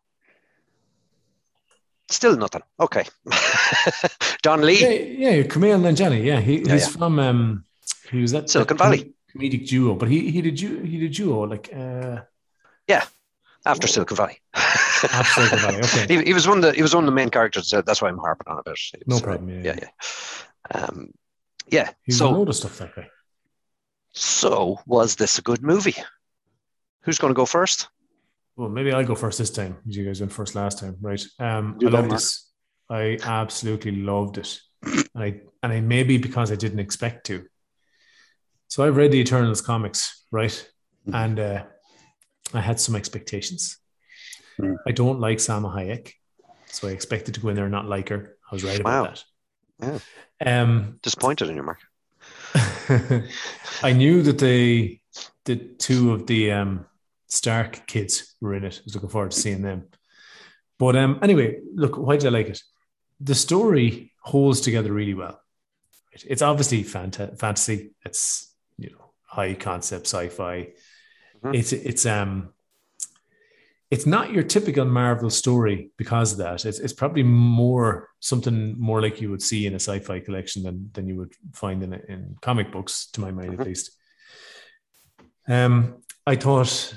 Still nothing. Okay. Don Lee. Yeah, yeah, Kumail Nanjiani. Yeah, he, Yeah, he's yeah. from um, he was at Silicon that Valley. comedic duo, but he he did duo, he did duo like uh, After Silicon Valley. After Silicon Valley, okay. he, he was one of the he was one of the main characters. So that's why I'm harping on a bit. It No was, uh, problem. Yeah, Yeah, yeah. Um, yeah. He's a So, load of stuff, that guy. so was this a good movie? Who's going to go first? Well, maybe I'll go first this time. You guys went first last time, right? Um, You I go, loved Mark. this. I absolutely loved it, and I and I maybe because I didn't expect to. So I've read the Eternals comics, right? Mhm. And uh, I had some expectations. Mm. I don't like Salma Hayek, so I expected to go in there and not like her. I was right about that. Um, Disappointed in you, Mark. I knew that they, the two of the um, Stark kids were in it. I was looking forward to seeing them. But um, anyway, look, why did I like it? The story holds together really well. It's obviously fanta- fantasy. It's, you know, high concept sci-fi. Mhm. It's it's um it's not your typical Marvel story because of that. It's it's probably more something more like you would see in a sci-fi collection than than you would find in in comic books, to my mind Mhm. at least. Um, I thought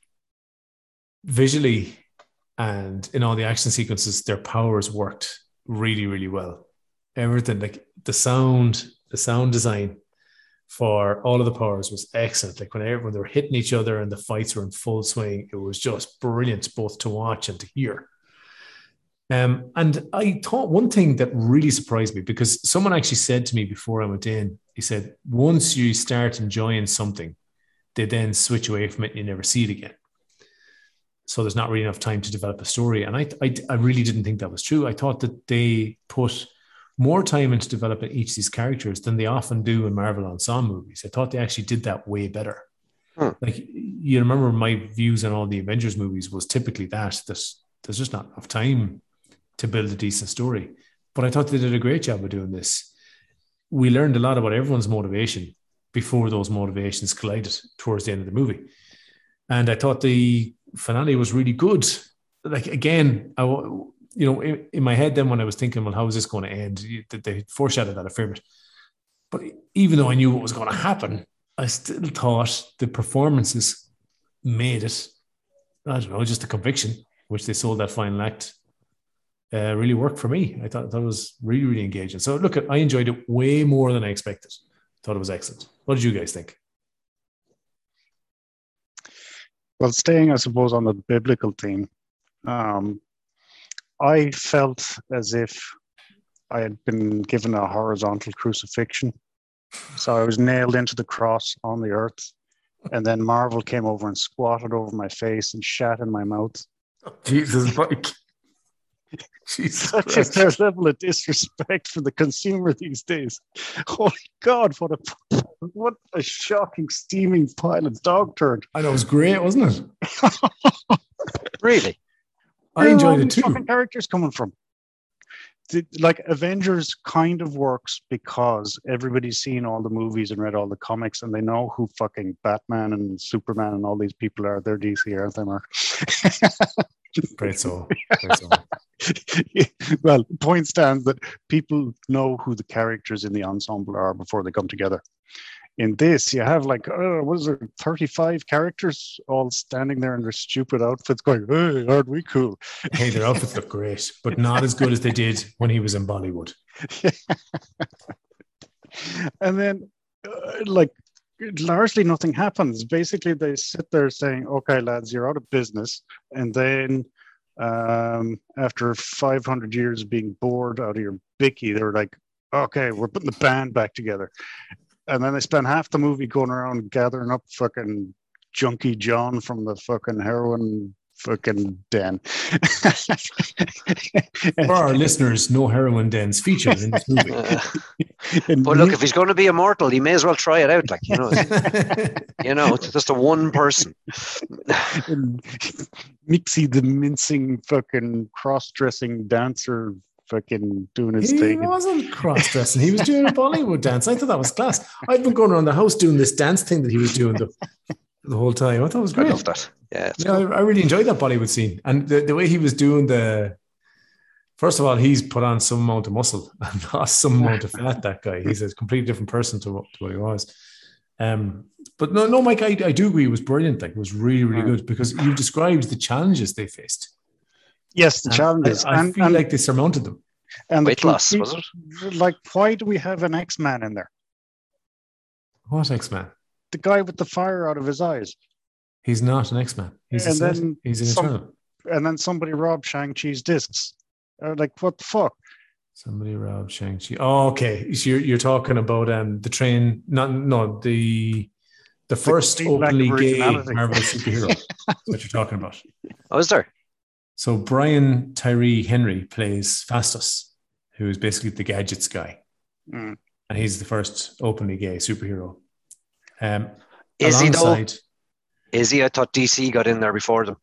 visually and in all the action sequences, their powers worked really, really well. Everything, like the sound, the sound design for all of the powers was excellent. Like when everyone they were hitting each other and the fights were in full swing, it was just brilliant both to watch and to hear. Um, and I thought one thing that really surprised me, because someone actually said to me before I went in, he said, once you start enjoying something, they then switch away from it and you never see it again. So there's not really enough time to develop a story. And I, I, I really didn't think that was true. I thought that they put more time into developing each of these characters than they often do in Marvel ensemble movies. I thought they actually did that way better. Hmm. Like, you remember my views on all the Avengers movies was typically that, that there's just not enough time to build a decent story. But I thought they did a great job of doing this. We learned a lot about everyone's motivation before those motivations collided towards the end of the movie. And I thought the finale was really good. Like, again, I, you know, in, in my head then when I was thinking, well, how is this going to end? They foreshadowed that a fair bit. But even though I knew what was going to happen, I still thought the performances made it, I don't know, just the conviction which they sold that final act uh, really worked for me. I thought that was really, really engaging. So look, I enjoyed it way more than I expected. Thought it was excellent. What did you guys think? Well, staying, I suppose, on the biblical theme, um, I felt as if I had been given a horizontal crucifixion. So I was nailed into the cross on the earth, and then Marvel came over and squatted over my face and shat in my mouth. Jesus, Mike. Jesus Such Christ. is their level of disrespect for the consumer these days. Holy God, what a what a shocking, steaming pile of dog turd. I know, it was great, wasn't it? Really? I Where are all enjoyed it these too. fucking characters coming from? Did, like Avengers kind of works because everybody's seen all the movies and read all the comics, and they know who fucking Batman and Superman and all these people are. They're D C, aren't they, Mark? Great so. Great so. Well, the point stands that people know who the characters in the ensemble are before they come together. In this, you have like, uh, what is it, thirty-five characters all standing there in their stupid outfits going, hey, aren't we cool? Hey, their outfits look great, but not as good as they did when he was in Bollywood. And then, uh, like, largely nothing happens. Basically, they sit there saying, okay, lads, you're out of business. And then um, after five hundred years of being bored out of your bicky, they're like, okay, we're putting the band back together. And then they spend half the movie going around gathering up fucking Junkie John from the fucking heroin fucking den. For our listeners, no heroin dens featured in this movie. Uh, but look, if he's going to be immortal, he may as well try it out. Like, you know, you know, it's just a one person. Mixie, the mincing fucking cross-dressing dancer, fucking doing his he thing. He wasn't cross-dressing. He was doing a Bollywood dance. I thought that was class. I've been going around the house doing this dance thing that he was doing the, the whole time. I thought it was great. I love that. Yeah, yeah, cool. I, I really enjoyed that Bollywood scene. And the, the way he was doing the... First of all, he's put on some amount of muscle and lost some amount of fat, that guy. He's a completely different person to what, to what he was. Um, but no, no, Mike, I, I do agree. It was brilliant. Like, it was really, really good because you described the challenges they faced. Yes, the and challenges. I, I and, feel and, like they surmounted them. And weight the loss, was it? Like, why do we have an X-Man in there? What X-Man? The guy with the fire out of his eyes. He's not an X-Man. He's and a then He's an some, Eternal. And then somebody robbed Shang-Chi's discs. Uh, like, what the fuck? Somebody robbed Shang-Chi. Oh, okay. So you're, you're talking about um, the train, not no, the the first the openly gay Marvel superhero. That's what you're talking about. Oh, is there? So Brian Tyree Henry plays Fastus, who is basically the gadgets guy. Mm. And he's the first openly gay superhero. Um, is alongside, he though? Is he? I thought D C got in there before them.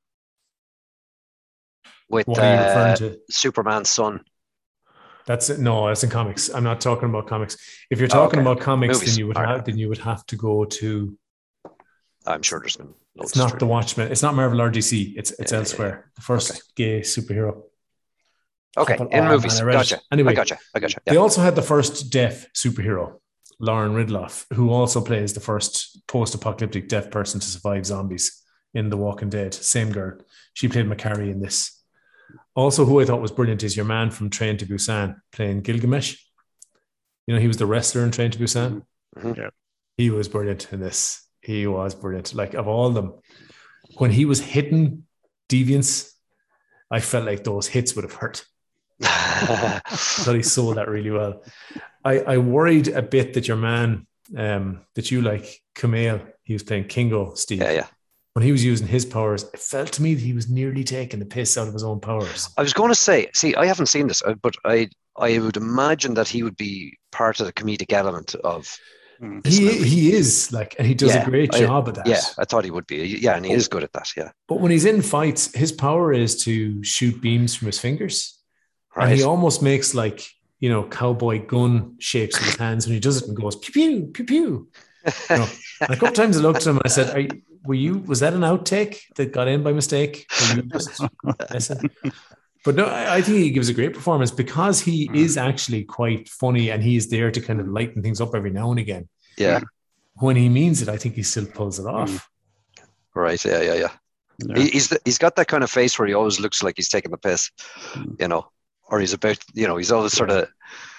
With what are you referring uh, to? Superman's son. That's it. No, that's in comics. I'm not talking about comics. If you're talking oh, okay. about comics, Movies. then you would have right. then you would have to go to. I'm sure there's no. It's not stream. The Watchmen. It's not Marvel or D C. It's it's yeah, elsewhere. Yeah. The first okay. gay superhero. Okay, Couple, in oh, movies. Man, I gotcha. Anyway, I gotcha. I gotcha. Yeah. They also had the first deaf superhero, Lauren Ridloff, who also plays the first post-apocalyptic deaf person to survive zombies in The Walking Dead. Same girl. She played Macari in this. Also, who I thought was brilliant is your man from Train to Busan playing Gilgamesh. You know, he was the wrestler in Train to Busan. Mm-hmm. Yeah. He was brilliant in this. He was brilliant. Like, of all of them, when he was hitting deviants, I felt like those hits would have hurt. I thought he sold that really well. I, I worried a bit that your man, um, that you like, Kumail, he was playing Kingo, Steve. Yeah, yeah. When he was using his powers, it felt to me that he was nearly taking the piss out of his own powers. I was going to say, see, I haven't seen this, but I I would imagine that he would be part of the comedic element of this he movie. He is, like, and he does yeah, a great I, job at that. Yeah, I thought he would be. Yeah, and he is good at that, yeah. But when he's in fights, his power is to shoot beams from his fingers. Right. And he almost makes, like, you know, cowboy gun shapes with his hands when he does it and goes, pew, pew, pew, pew. You know? And a couple of times I looked at him and I said, Are you, were you, was that an outtake that got in by mistake? Were you just messing? But no, I think he gives a great performance because he is actually quite funny and he is there to kind of lighten things up every now and again. Yeah. When he means it, I think he still pulls it off. Right. Yeah. Yeah. Yeah. yeah. He, he's the, he's got that kind of face where he always looks like he's taking the piss, you know, or he's about, you know, he's always sort of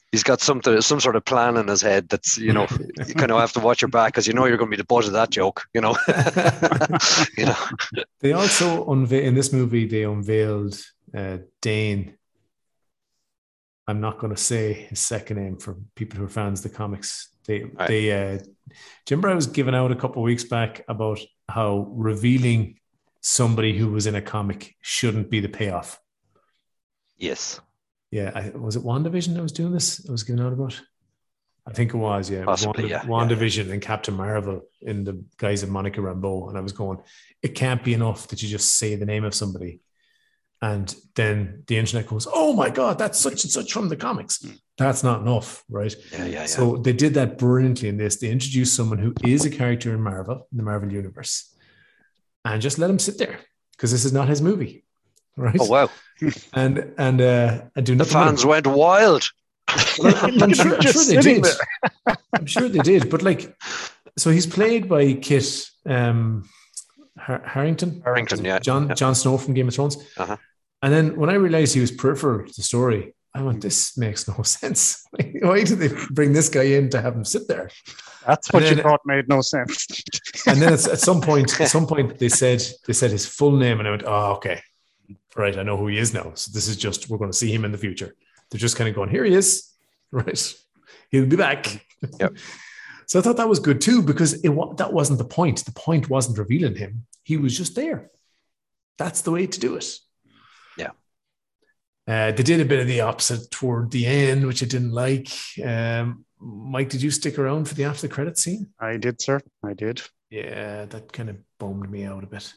he's got something, some sort of plan in his head that's, you know, you kind of have to watch your back because you know you're going to be the butt of that joke, you know. you know. They also unveil in this movie. They unveiled uh, Dane. I'm not going to say his second name for people who are fans of the comics. They right. they uh, Jim Brown was given out a couple of weeks back about how revealing somebody who was in a comic shouldn't be the payoff. Yes. Yeah, I, was it WandaVision that was doing this? I was given out about. I think it was. Yeah, possibly. It was Wanda, yeah, WandaVision yeah. and Captain Marvel in the guise of Monica Rambeau, and I was going, it can't be enough that you just say the name of somebody, and then the internet goes, "Oh my God, that's such and such from the comics." That's not enough, right? Yeah, yeah, yeah. So they did that brilliantly in this. They introduced someone who is a character in Marvel, in the Marvel universe, and just let him sit there because this is not his movie. Right. Oh wow! And and uh, and do nothing. The fans went wild. Well, I'm, I'm, sure, I'm sure they did. I'm sure they did. But like, so he's played by Kit um, Har- Harrington. Harrington, yeah. John yeah. Jon Snow from Game of Thrones. Uh-huh. And then when I realized he was peripheral to the story, I went, "This makes no sense. Why did they bring this guy in to have him sit there?" That's what then, you thought made no sense. And then at some point, at some point, they said they said his full name, and I went, "Oh, okay." Right, I know who he is now. So this is just, we're going to see him in the future. They're just kind of going, here he is. Right. He'll be back. Yep. So I thought that was good too, because it that wasn't the point. The point wasn't revealing him. He was just there. That's the way to do it. Yeah. Uh, they did a bit of the opposite toward the end, which I didn't like. Um, Mike, did you stick around for the after the credits scene? I did, sir. I did. Yeah, that kind of bummed me out a bit.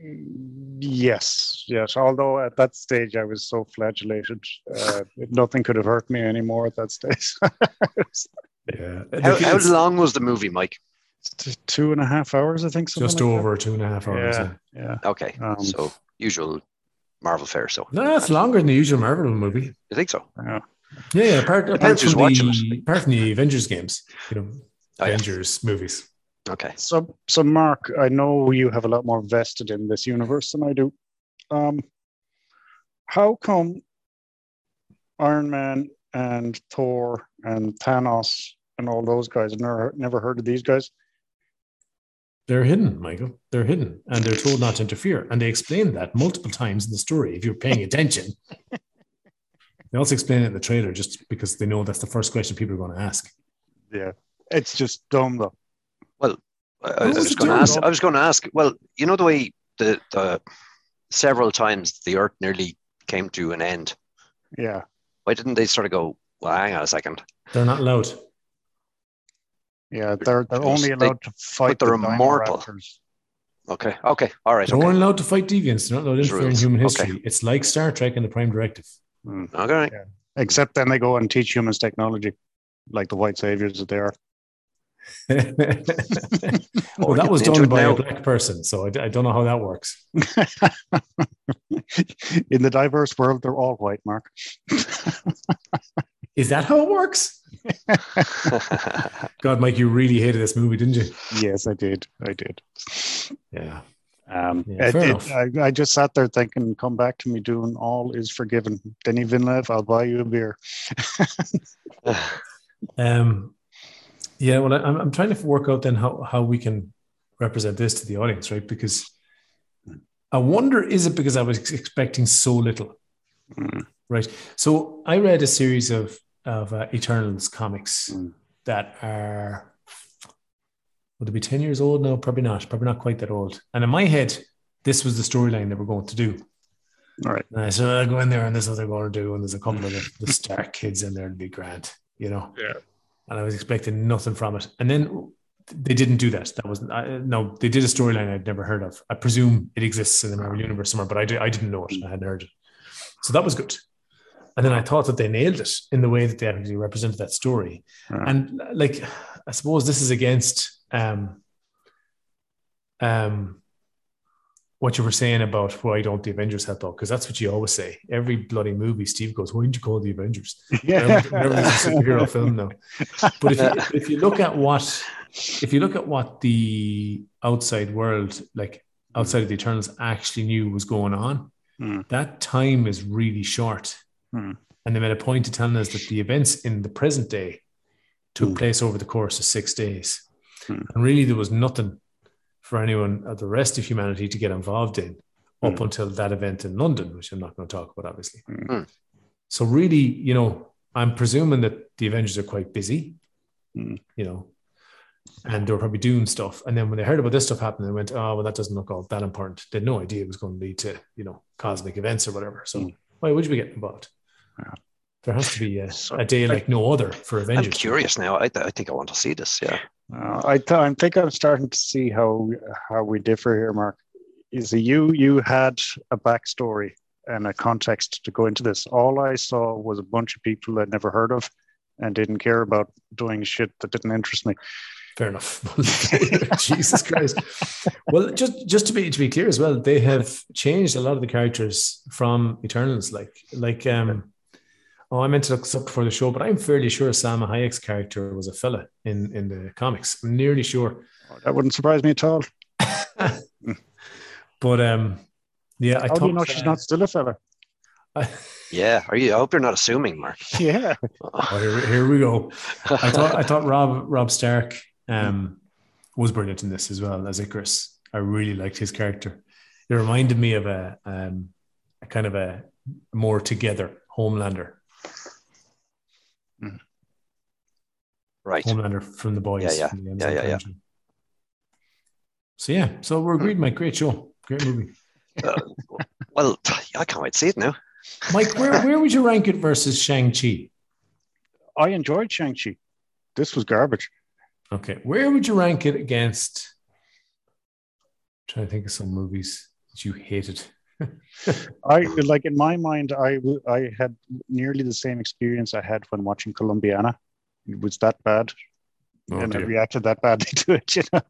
Yes, yes. Although at that stage I was so flagellated, uh, nothing could have hurt me anymore at that stage. yeah. How, how long was the movie, Mike? Two and a half hours, I think. Just like over that. two and a half hours. Yeah, yeah. yeah. Okay, um, so usual Marvel fare. So no, it's longer than the usual Marvel movie. You think so? Yeah. Yeah. yeah apart, apart, from the, apart from the Avengers games, you know, oh, Avengers yeah. movies. Okay. So, so Mark, I know you have a lot more vested in this universe than I do. Um, how come Iron Man and Thor and Thanos and all those guys, I've never, never heard of these guys? They're hidden, Michael. They're hidden, and they're told not to interfere. And they explain that multiple times in the story, if you're paying attention. They also explain it in the trailer just because they know that's the first question people are going to ask. Yeah. It's just dumb, though. Well, I, I was going to ask. I was going to ask. Well, you know the way the the several times the Earth nearly came to an end. Yeah. Why didn't they sort of go? Well, hang on a second. They're not allowed. Yeah, they're they're only allowed they, to fight. But they're the immortal. Okay. Okay. All right. They're okay. only allowed to fight deviants. They're not allowed to interfere in human history. Okay. It's like Star Trek and the Prime Directive. Mm. Okay. Yeah. Except then they go and teach humans technology, like the white saviors that they are. Well, that was done by now. a black person, so I, I don't know how that works. In the diverse world, they're all white, Mark. Is that how it works? God, Mike, you really hated this movie, didn't you? Yes, I did. I did. Yeah. Um, yeah, it, it, I, I just sat there thinking, come back to me, Dune, all is forgiven. Denis Villeneuve, I'll buy you a beer. um, yeah, well, I'm, I'm trying to work out then how, how we can represent this to the audience, right? Because I wonder, is it because I was expecting so little? Mm. Right. So I read a series of, of uh, Eternals comics mm. that are... Would it be ten years old? No, probably not. Probably not quite that old. And in my head, this was the storyline they were going to do. All right. And I said, I'll go in there and this is what they're going to do. And there's a couple of the, the Stark kids in there to be grand, you know? Yeah. And I was expecting nothing from it. And then they didn't do that. That wasn't, I, no, they did a storyline I'd never heard of. I presume it exists in the Marvel Universe somewhere, but I, did, I didn't know it. I hadn't heard it. So that was good. And then I thought that they nailed it in the way that they actually represented that story. Yeah. And like, I suppose this is against um, um, what you were saying about why don't the Avengers help out? Because that's what you always say. Every bloody movie, Steve goes, why didn't you call the Avengers? Yeah. Whenever, whenever there's a superhero film now. But if you, if you look at what, if you look at what the outside world, like outside of the Eternals actually knew was going on, mm. that time is really short. Mm. And they made a point of telling us that the events in the present day took Mm. place over the course of six days. Mm. And really, there was nothing for anyone of the rest of humanity to get involved in up Mm. until that event in London, which I'm not going to talk about, obviously. Mm. So really, you know, I'm presuming that the Avengers are quite busy, Mm. you know, and they were probably doing stuff. And then when they heard about this stuff happening, they went, oh, well, that doesn't look all that important. They had no idea it was going to lead to, you know, cosmic events or whatever. So Mm. why would you be getting involved? Yeah. There has to be a, So, a day like no other for I'm Avengers. curious now. I, I think I want to see this. Yeah. Uh, I, th- I think I'm starting to see how how we differ here, Mark. Is that you you had a backstory and a context to go into this. All I saw was a bunch of people I'd never heard of and didn't care about doing shit that didn't interest me. Fair enough. Jesus Christ. Well, just just to be to be clear as well, they have changed a lot of the characters from Eternals. Like like um oh, I meant to look this up before the show, but I'm fairly sure Salma Hayek's character was a fella in in the comics. I'm nearly sure. That wouldn't surprise me at all. But um yeah, I How thought do you know she's not still a fella? I, Yeah. Are you? I hope you're not assuming, Mark. Yeah. oh, here, here we go. I thought I thought Rob Rob Stark um was brilliant in this as well as Icarus. I really liked his character. It reminded me of a um a kind of a more together Homelander. Right. Homelander from the boys. Yeah, yeah. from the Yeah, yeah, yeah. franchise. So yeah, so we're agreed, Mike. Great show, great movie. Uh, well, I can't wait to see it now. Mike, where where would you rank it versus Shang-Chi? I enjoyed Shang-Chi. This was garbage. Okay, where would you rank it against? I'm trying to think of some movies that you hated. I like in my mind, I w- I had nearly the same experience I had when watching Columbiana. It was that bad, Oh, and I dear. reacted that badly to it. You know?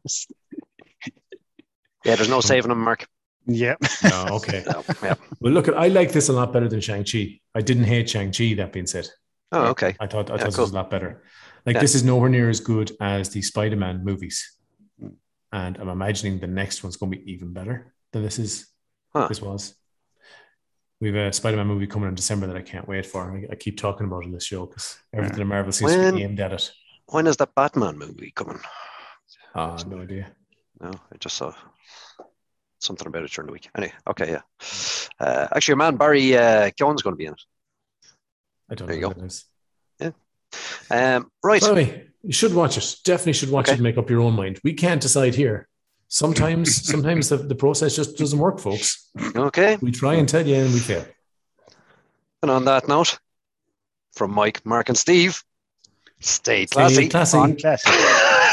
Yeah, there's no saving them, Mark. Yeah. No, okay. No, yeah. Well, look, I like this a lot better than Shang-Chi. I didn't hate Shang-Chi, that being said. Oh, okay. I thought I Yeah, thought cool. this was a lot better. Like Yeah. this is nowhere near as good as the Spider-Man movies. Mm. And I'm imagining the next one's going to be even better than this is. Huh. This was. We have a Spider-Man movie coming in December that I can't wait for. I, I keep talking about it in this show because everything in Marvel seems to When- be aimed at it. When is that Batman movie coming? Ah, no idea. No, I just saw something about it during the week. Anyway, okay, yeah. Uh, actually, your man Barry uh, Keoghan's going to be in it. I don't There know you what it is. Um, right. But anyway, you should watch it. Definitely should watch Okay. it and make up your own mind. We can't decide here. Sometimes, sometimes the, the process just doesn't work, folks. Okay. We try and tell you and we fail. And on that note, from Mike, Mark, and Steve, stay classy. Stay classy. On classic.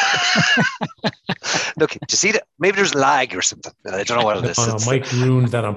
Look, do you see that? Maybe there's lag or something. I don't know what it is. Oh, no, It's- Mike ruined that on